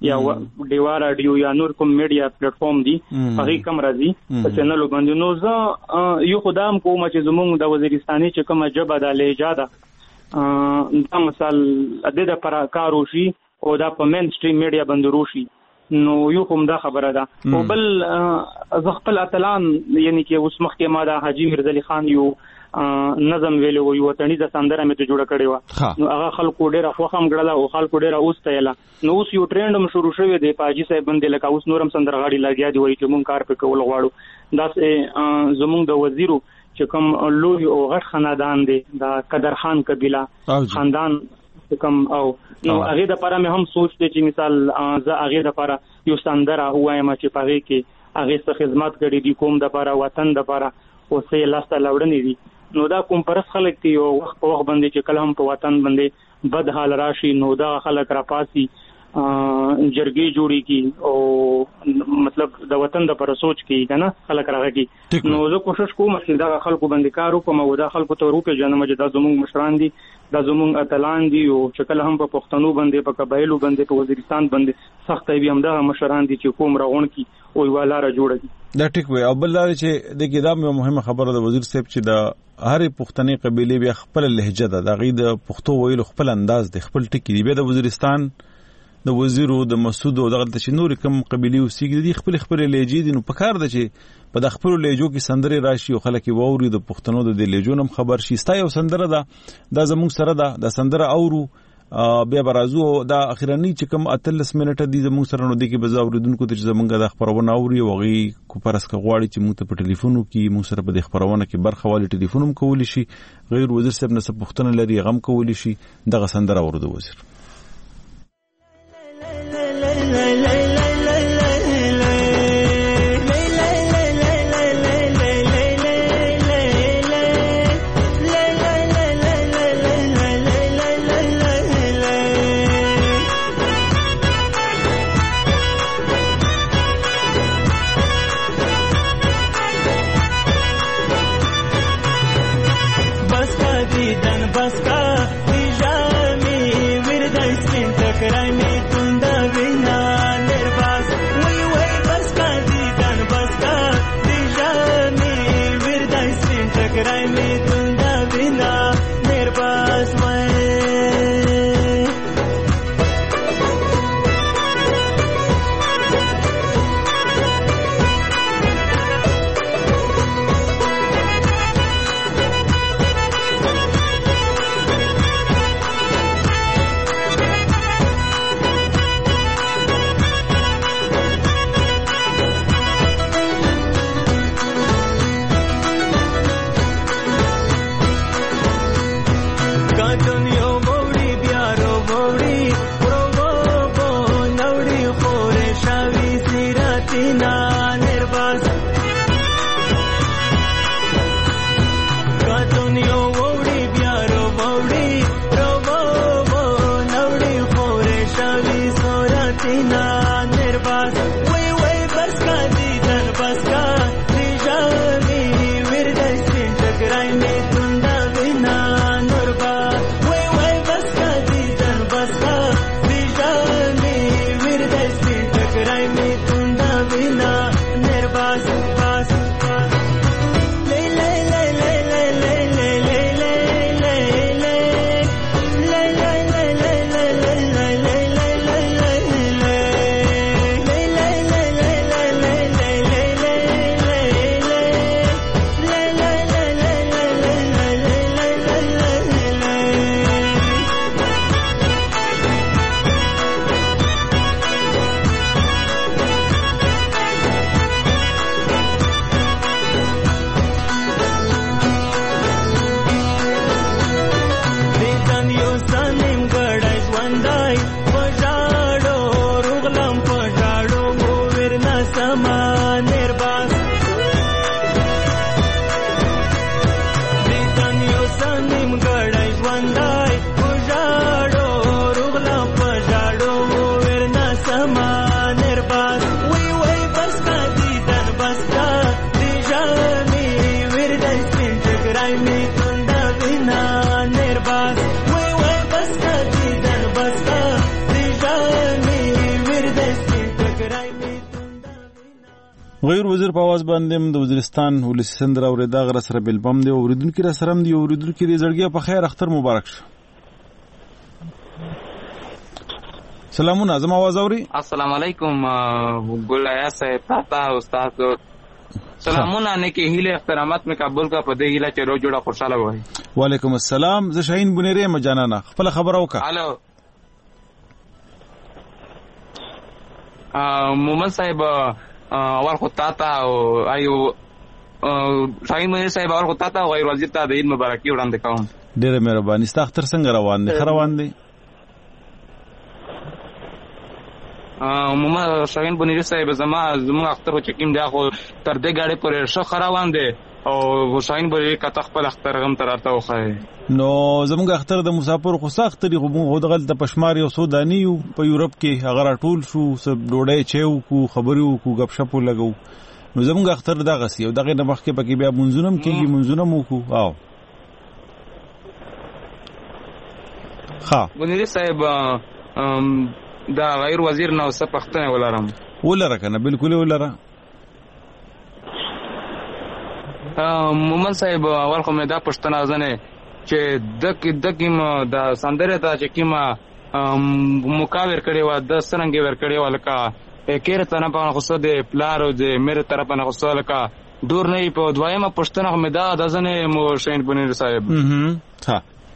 یا ډیوا رادیو یا نور کوم میډیا پلیټ فارم دي هغه کم راځي په چینل باندې. نو زه یو خدام کوم چې زموږ د وزیرستاني چې کومه جبه د لهجه ده دا مثال د پر کار وشي او دا په مین سټریم میډیا باندې روشي نو یو کوم دا خبره ده. او بل ز خپل اتلان یعنی کې اوس مخکې ما د حاجی میرزا علي خان یو نظم ویلو یو وطني د سندره مې ته جوړه کړې و نو هغه خلکو ډېر خوخم غړله او خلکو ډېر اوستایله. نو اوس یو ټرند هم شروع شوی دی پاجي صاحب باندې لکه اوس نورم سندرغاړي لګیا دی وایي چې مونږ کار په کول غواړو. دا زمونږ د وزیرو چې کوم لوی او غټ خاندان دی دا قدر خان قبیله خاندان کوم او نو هغه د لپاره مې هم سوچ دی چې مثال زه هغه د لپاره یو سندره وایم چې پاره کې هغه څه خدمت کړي دي کوم د لپاره وطن د لپاره او سه لاسته لوړنې دي. نو دا کوم پرس خلک دی او وخت په وخت باندې چې کله هم په وطن باندې بد حال راشي نو دا خلک را پاسي جرګي جوړي کی او مطلب د وطن د پر سوچ کی کنه خلک راغی. نو زه کوشش کوم چې دا خلکو باندې کار وکم او دا خلکو ته روپې جنم چې دا زموږ مشران دي دا زموږ اتلان دي او چې کله هم په پښتنو باندې په قبایلو باندې په وزیرستان باندې سخت وي هم دا مشران دي چې کوم راغون کی او یوالاره جوړه دي. دا ټیک وي. او بل لري چې د کتاب یو مهمه خبره د وزیر صاحب چې د هر پښتني قبيله بیا خپل لهجه ده د غي د پښتو ویلو خپل انداز د خپل ټکی دی. بیا د وزیرستان د وزیرو د مسعود او دغه چې نور کوم قبيله وسیګ دي خپل لهجه دي. نو پکار ده چې په د خپل لهجو کې سندري راشي او خلک ووري د پښتنو د لهجو نم خبر شي. ستا یو سندره ده دا زموږ سره ده د سندره اورو بیا برازو دا اخرنی چې کوم 38 منټه دي زموږ سره نو دي کې بزا اوریدونکو ته چې زمونږ د خبرونه اوري او غي کو پرسکه غواړي چې موږ ته په ټلیفونو کې موږ سره په د خبرونه کې برخه والی ټلیفونوم کولی شي غیر وزیر صاحب نه پښتنه لري غم کولی شي دغه سندره اورده وزیر. غیر وزیر په आवाज باندې د وزیرستان ولسی سندره اوریدا غره سره بل بم دی اوریدونکو را سره دی اوریدونکو دی زړګي په خیر اختر مبارک شه. سلامونه زما आवाज اوري؟ السلام علیکم ګلیا صاحب تاسو استاد سلامونه نه کې هیله احترامات مې قبول کا په دې هیله چې روز جوړه خوشاله وای. وعلیکم السلام زه شاهین بنيري مجانانه خپل خبر اوکا. الو مومن صاحب اول خو تاته او ایو شاهین بنيري صاحب اول خو تاته او غیر وزیر ته د عید مبارکي وړاندې کوم. ډیره مهرباني ست اختر څنګه روان دي؟ روان دي مومن شاهین بنيري صاحب زموږ اختر چې کوم دی خو تر دې غاړي پورې ښه روان دي او شاهین بنيري کته خپل اختر غم تراته وخه نو زموږ اختر د مسافر خو سخت طریقو موږ دغه د پشمار یو سودانی په یورپ کې هغه ټول شو سب ډوډۍ چېو کو خبرو کو غب شپ لګو نو زموږ اختر دغه سی او دغه د مخ کې پکې بیا منځونم کېږي منځونم وکړو او ها بنيري صاحب دا غیر وزیر نو څه پختنه ولرم ولره کنه بالکل ولره. مومن صاحب اول خو مې دا پښتنه ځنه چې دکیم دا سندره ته چې کیما مقابر کړي و د سرنګ ور کړي ولکا کېره تنه په خصو د پلارو د مېره طرف نه خصو لکا دور نه په دویمه پښتنه مې دا ځنه مو شاهین بنيري صاحب ها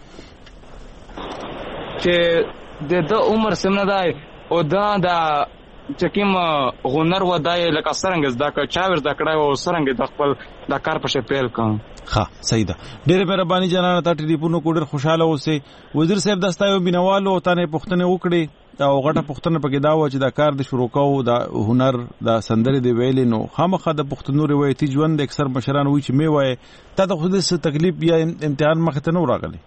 چې د عمر سمنه دی او دا چکیم غنر و دای لکه سرنګ زدا کا چاور زدا کړه او سرنګ د خپل د کار په شپیل کوم. ها صحیح ده ډېر مهرباني جنانه ته ټلیفون کو ډېر خوشاله اوسه. وزیر صاحب داستایو بینوالو تانه پښتنه وکړي او غټه پښتنه پکې دا و چې دا کار د شروع کوو دا هنر دا سندره دی ویلې نو خامخا د پښتنو روایتي ژوند اکثر مشران وی چې می وای ته د خود څه تکلیف یا امتحان مخ ته نو راغلی.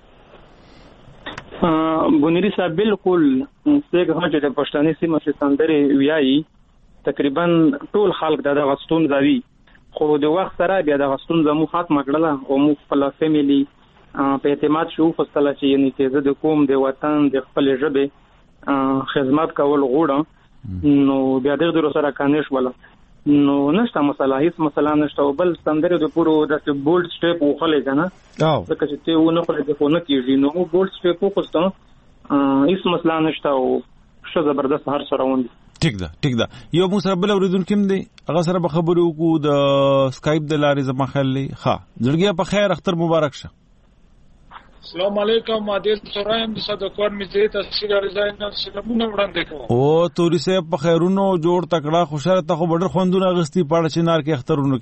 بنيري صاحب بالکل څنګه چې د پښتني سیمه چې سندره ویایي تقریبا ټول خلک د غستون زوی خو د وخت سره بیا د غستون زمو ختم کړله او مو خپل فیملی په اعتماد شو فصله چې یعنی چې زه د کوم د وطن د خپل ژبه خدمت کول غوړم نو بیا د سره کانش ولا نو نشته مسله هیڅ مسله نشته بل سندره د پورو د بولډ سټیپ وخلې کنه ځکه چې ته ونه خلې د فونه کیږي نو بولډ سټیپ وکړم هیڅ مسله نشته او ښه زبردست هر سره وندي. ټیک ده یو مو سره بل اوریدونکو دی هغه سره به خبرو کو د سکایپ د لارې زما خلې ها زړګیا په خیر اختر مبارک شه. السلام علیکم عادل سرایم د صدقور مزه تفسیر ارزاین سلامونه وړاندې کوم. او توري صاحب په خیرونو جوړ تکړه خوشاله ته خو بډر خوندونه غستی پاړه چنار کې اخترونو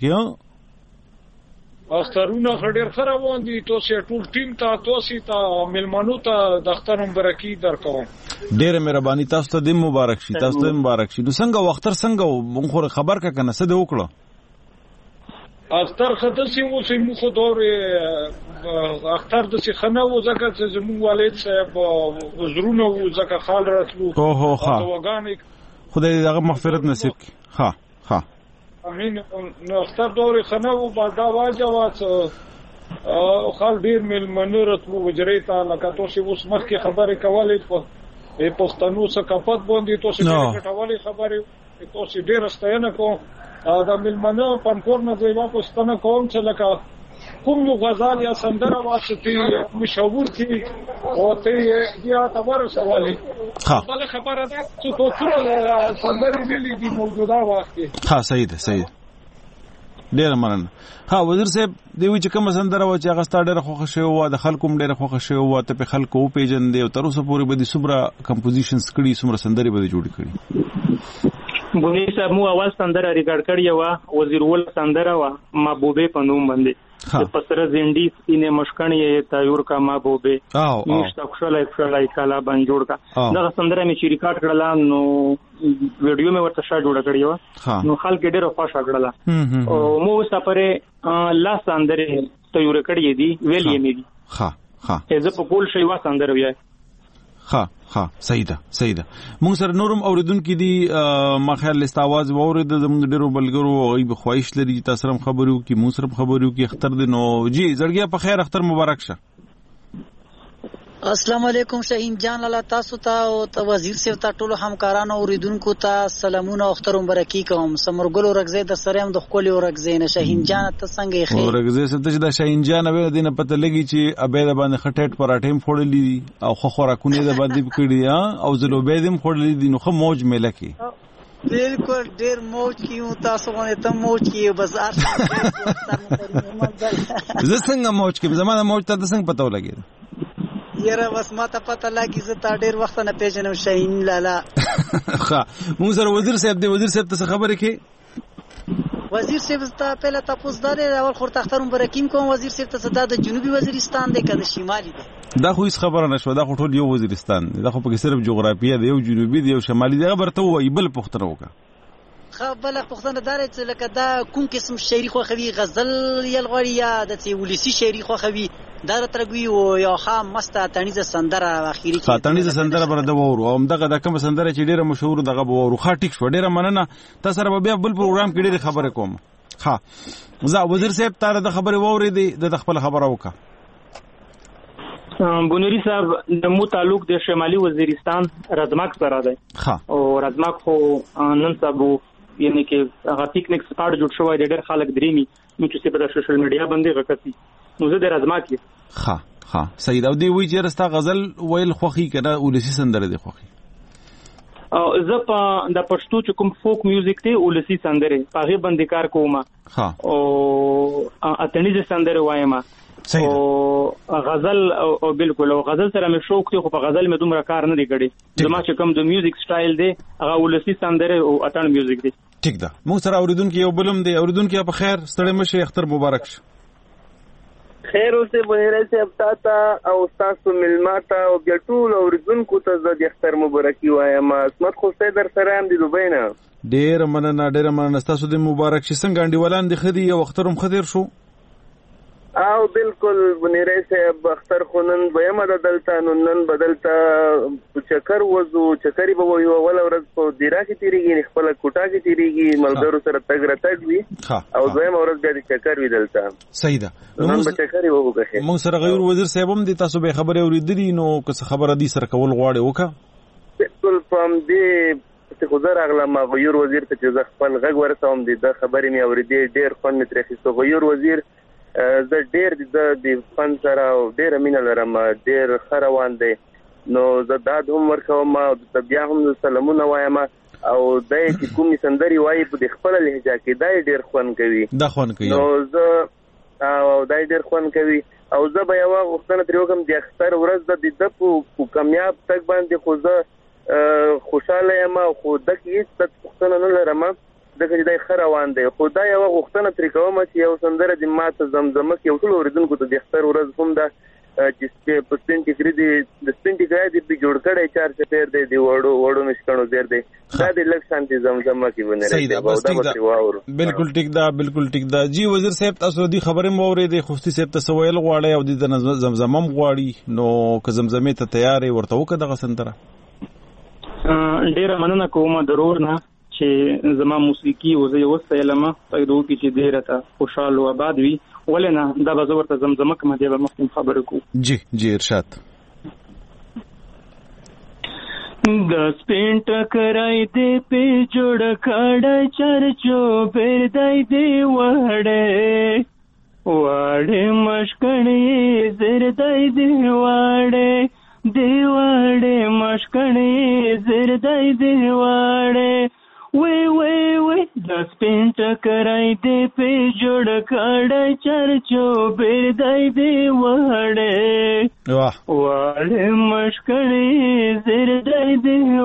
کې اخترونه خډیر خراب وندي تو سه ټول ټیم ته توسي ته ملمنو ته د اختر مبارکي درکوم. ډېر مهرباني تاسو ته د مبارک شي تاسو ته مبارک شي. نو څنګه وختر څنګه مونږ خبر کا کنه څه دی وکړه اختر خدسي مو سي مو خو دور اختر د سي خنه و زکه چې زمو والد صاحب زرونه و زکه خال راتلو اوه ها خدای دغه مغفرت نصیب کی. ها امين. نو اختر دور خنه و بعد واجبات خال ډیر مل منورت و وجریتا لکه توسي اوس مخکې خبره کولې په پښتنو ثقافت باندې توسي ډیره خبره توسي ډیره ستاینه کوم دا ملمنو پنکور نه دی واپس تنه کوم چې لکه کوم یو غزال یا سندره واسطه مشهور کی او ته بیا تبر سوالي بل خبره ده چې ټول سندره ویلې دي موجوده وخت ها صحیح ده ډیر مننه. ها وزیر صاحب دوی چې کوم سندره و چې هغه ستاره خوښ شوی و د خلکو ډیر خوښ شوی و ته په خلکو پیجن دی او تر اوسه پورې به د سمره کمپوزیشنز کړي سمره سندره به جوړ کړي. بنيري صاحب مو اول سندره ریکارډ کړی و وزیر ول سندره و محبوبه په نوم باندې پسره زندي سینې مشکڼې تایور کا محبوبه نشته خوشاله کالا باندې جوړ کا دا سندره می ریکارډ کړل نو ویډیو می ورته شاټ جوړ کړی و نو خلک ډېر خوشا کړل او مو سفره لا سندره تایور کړی دی ویلې می دي زه په کول شي وا سندره وای. ها صحیح ده مونږ سره نورم اوریدونکو دي ما خیال است आवाज وورید زموږ ډیرو بلګرو غیب خواهش لري چې تاسو سره خبرو کی مو سره خبرو کی اختر دي نو جی زړګیا په خیر اختر مبارک شه. السلام علیکم شاهین جان لاله تاسو ته او وزیر صاحب ته ټول همکارانو اوریدونکو ته سلامونه او اختر مبارکي کوم. سمرګل ورغزه د سره هم د خپل ورغزه نه شاهین جان ته څنګه خیر ورغزه ست چې د شاهین جان به دینه پته لګي چې ابه د باندې خټټ پراټیم فوړلې او خو خوراکونه د باندې کړی او زلوبې دیم فوړلې دي نو خو موج ملکی بالکل ډیر موج کیو تاسو باندې ته موج کیو بازار زه څنګه موج کیم زمانه موج ته څنګه پته ولګی یاره بس ما ته پته لګی زه تا ډیر وخت نه پیژنم شاهین لالا. ښه مونږ سره وزیر صاحب دی. وزیر صاحب ته خبره کې وزیر صاحب ته پهله تاسو دار اول خور تختر مبارکیم کوم. وزیر صاحب ته صدا د جنوبي وزیرستان دی که د شمالي دی؟ دا خو هیڅ خبره نشو. دا خو ټول یو وزیرستان دی. دا خو پکې صرف جغرافیه دی. یو جنوبي دی یو شمالي دی. خبره ته وایي بل پښتنه وکړه. خبره پښتنه دار چې لکه دا کوم قسم شاعري خو خوي غزل یلغړی یا د ولسی شاعري خو خوي دا ترګوي او یا خام مسته تنیزه سندره اخیری کې تنیزه سندره بر د وورو او دغه د کوم سندره چې ډیره مشهور دغه وورو خا ټیک شو. ډیره مننه تاسو سره بیا بل پروګرام کې ډیره خبره کوم. ها زه وزیر صاحب تاره د خبره ووري دی د خپل خبره وکا. بونری صاحب د مو تعلق د شمالي وزیرستان رزماک سره دی. او رزماک خو نن سبا یعنی کې هغه پکنیک سپاټ جوړ شوی دی. ډېر خلک درېمي نو چې په سوشل میډیا باندې غکسي نو زه د رزماک یم. ها سید او دی وی چې رستا غزل ویل خوخي کنه ولسی سندره دی خوخي. او زه په د پښتو چې کوم فوک میوزیک ته ولسی سندره پاغه باندې کار کوم. او اتنیزه سندره وایم او غزل او بالکل او غزل سره مې شوق دی خو په غزل مې دومره کار نه دی کړی. زما چې کوم د میوزیک سټایل دی هغه ولسی سندره او اتن میوزیک دی. ٹھیک ده. موږ سره اوریدونکو یو بلم دی. اوریدونکو په خیر ستړي مشه اختر مبارک شه. خیر اوسه بنیره صاحب تاسو او تاسو ملماته او بیا ټول اوریدونکو ته د اختر مبارکي وایم. اسمت خو در سره هم دی دوبۍ نه. ډیر مننه تاسو د مبارک شي. څنګه انډیوالان د خدي او اخترم خدیر شو؟ او بالکل بنیره صاحب اختر خونن ویمه د دلته نن بدلته چکر وزو چکرې به وي اول ورځ په دیرا کې تیریږي خپل کوټا کې تیریږي ملګرو سره تګ راتګ وي او دویم ورځ بیا د چکر وی دلته. صحیح ده. نن به چکرې وګورئ. موږ سره غیر وزیر صاحب هم دي. تاسو به خبره اوریدلی نو که خبره دي سره کول غواړي وکړه. بالکل پام دې چې خزر اغلا ما غیر وزیر ته چې خپل غږ ورسوم دي د خبرې مې اوریدې ډېر خوند مې ترې خېستو. غیر وزیر زه ډېر د فن سره او ډېره مینه لرم. ډېر ښه روان دی نو زه داد هم ورکوم او بیا هم سلامونه وایم. او دی چې کومې سندرې وایي په د خپله لهجه کې دی ډېر خوند کوي. دا خوند کوي نو زه او دی ډېر خوند کوي او زه به یوه غوښتنه ترې وکړم د اختر ورځ د په کامیاب تګ باندې خو زه خوشحاله یم خو ده کې هېڅ پوښتنه نه لرم دغه چې دی ښه روان دی. خو دا یوه غوښتنه ترې کومه چې یو سندره د ماته زمزمه کې یو ټول اورېدونکو ته د اختر ورځ هم ده چې په سپین ټیکري د سپین ټیکری دی پې جوړ کړی چار چپیر دی د وړو مشکڼو زیر دی دا د لږ شانتې زمزمه کې ونري. بالکل ټیک ده. جی وزیر صاحب تاسو دې خبرې مو اورېدې خفتي صاحب ته څه ویل غواړئ او د زمزمه هم غواړي نو که زمزمې ته تیار یې ورته وکړه دغه سندره. ډېره مننه کوم ضرور نه چې زما موسیقي او زه یې وستایلم پیدو کې چې ډېره ته خوشحال او آباد وي ولې نه دا به زه ورته زمزمه کوم دی به مخکې خبرې کوو. جی ارشاد. د سپین ټکرای دې په جوړ کړه چرچو پر دای دې وړې مشکړې زر دای دې وړې مشکړې زر دای دې وړې وی د سپین ټکرای دې په جوړ کړه چرچو پر دای دې وړې مشکړې زر دای دې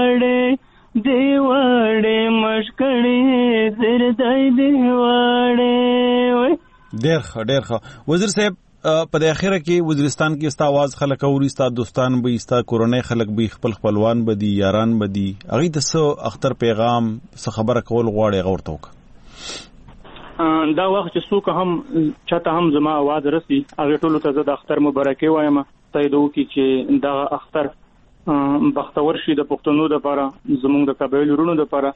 وړې مشکړې زر دای دې وړې. ډېر ښه وزیر صاحب په د اخره کې وزیرستان کې ستا आवाज خلک اوري ستا دوستان به ستا کورنۍ خلک به خپل خپلوان به دي یاران به دي هغه د څه اختر پیغام څه خبره کول غواړي غوړته وک دا وخت چې څوک هم چاته هم زما आवाज رسي هغه ټول ته د اختر مبارکي وایم. تایید وکړي چې دا اختر بختور شي د پښتنو لپاره زموږ د قبایل ورونو لپاره.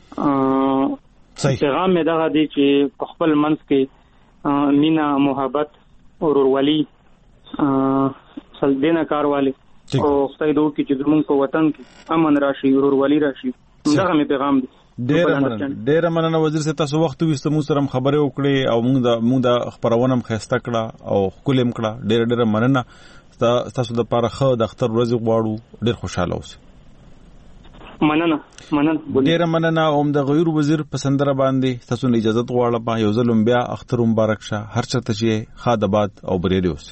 پیغام مې دا دی چې په خپل منځ کې مینا محبت ورورولي سلدنه کارواله او خدای دوی چې زموږ په وطن کې امن راشي ورورولي راشي دغه می پیغام دی. ډېر مننه وزیر صاحب، تاسو وخت وستو مو سره خبرې وکړې او موږ د خبرونه هم خسته کړه او خپلم کړه. ډېر مننه تاسو د پاره خو د اختر ورځ غواړو، ډېر خوشاله اوسئ. مننه ډېر مننه. اوم د غیر وزیر په سندره باندې تاسو نه اجازه غواړم یو ځل بیا اختر مبارک شه هر چرته چې خادباد او بریری اوسئ.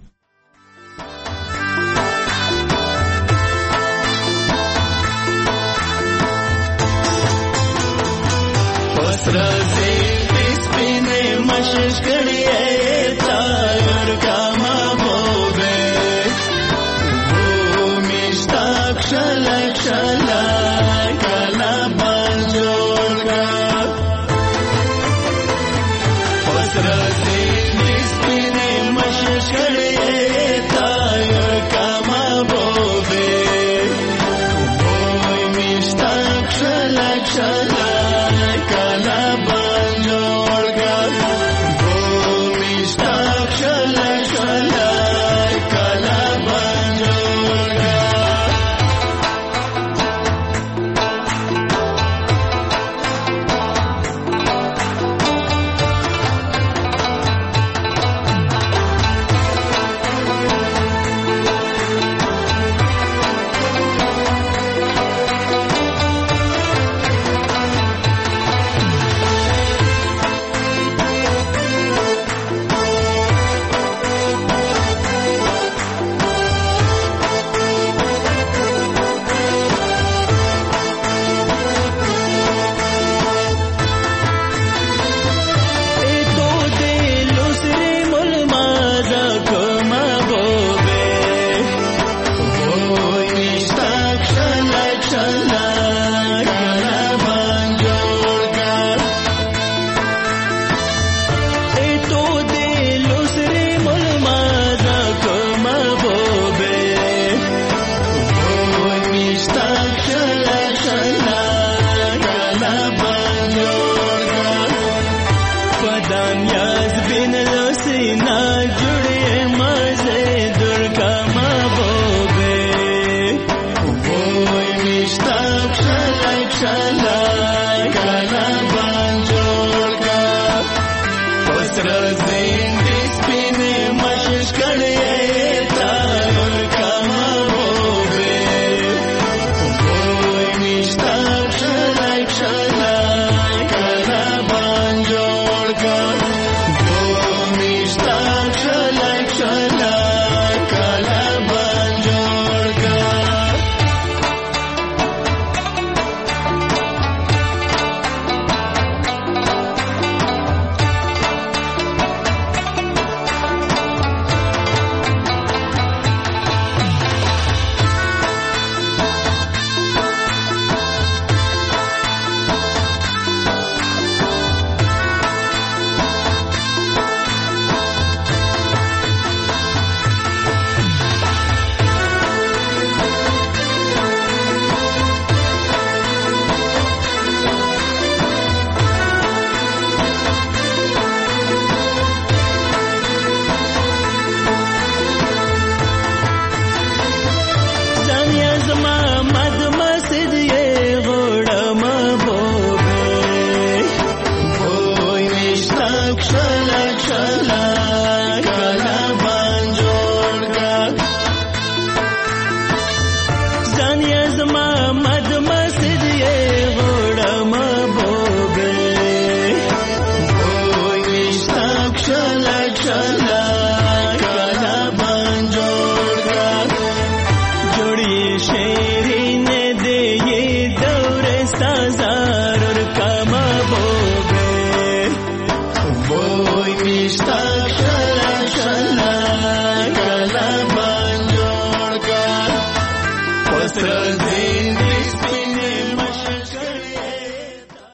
رازي بسپینه مشش کړی تایر کما بوبه او مشتاق شلک شلک کلا بجوړ کا رازي بسپینه مشش کړی تایر کما بوبه او مشتاق شلک شلک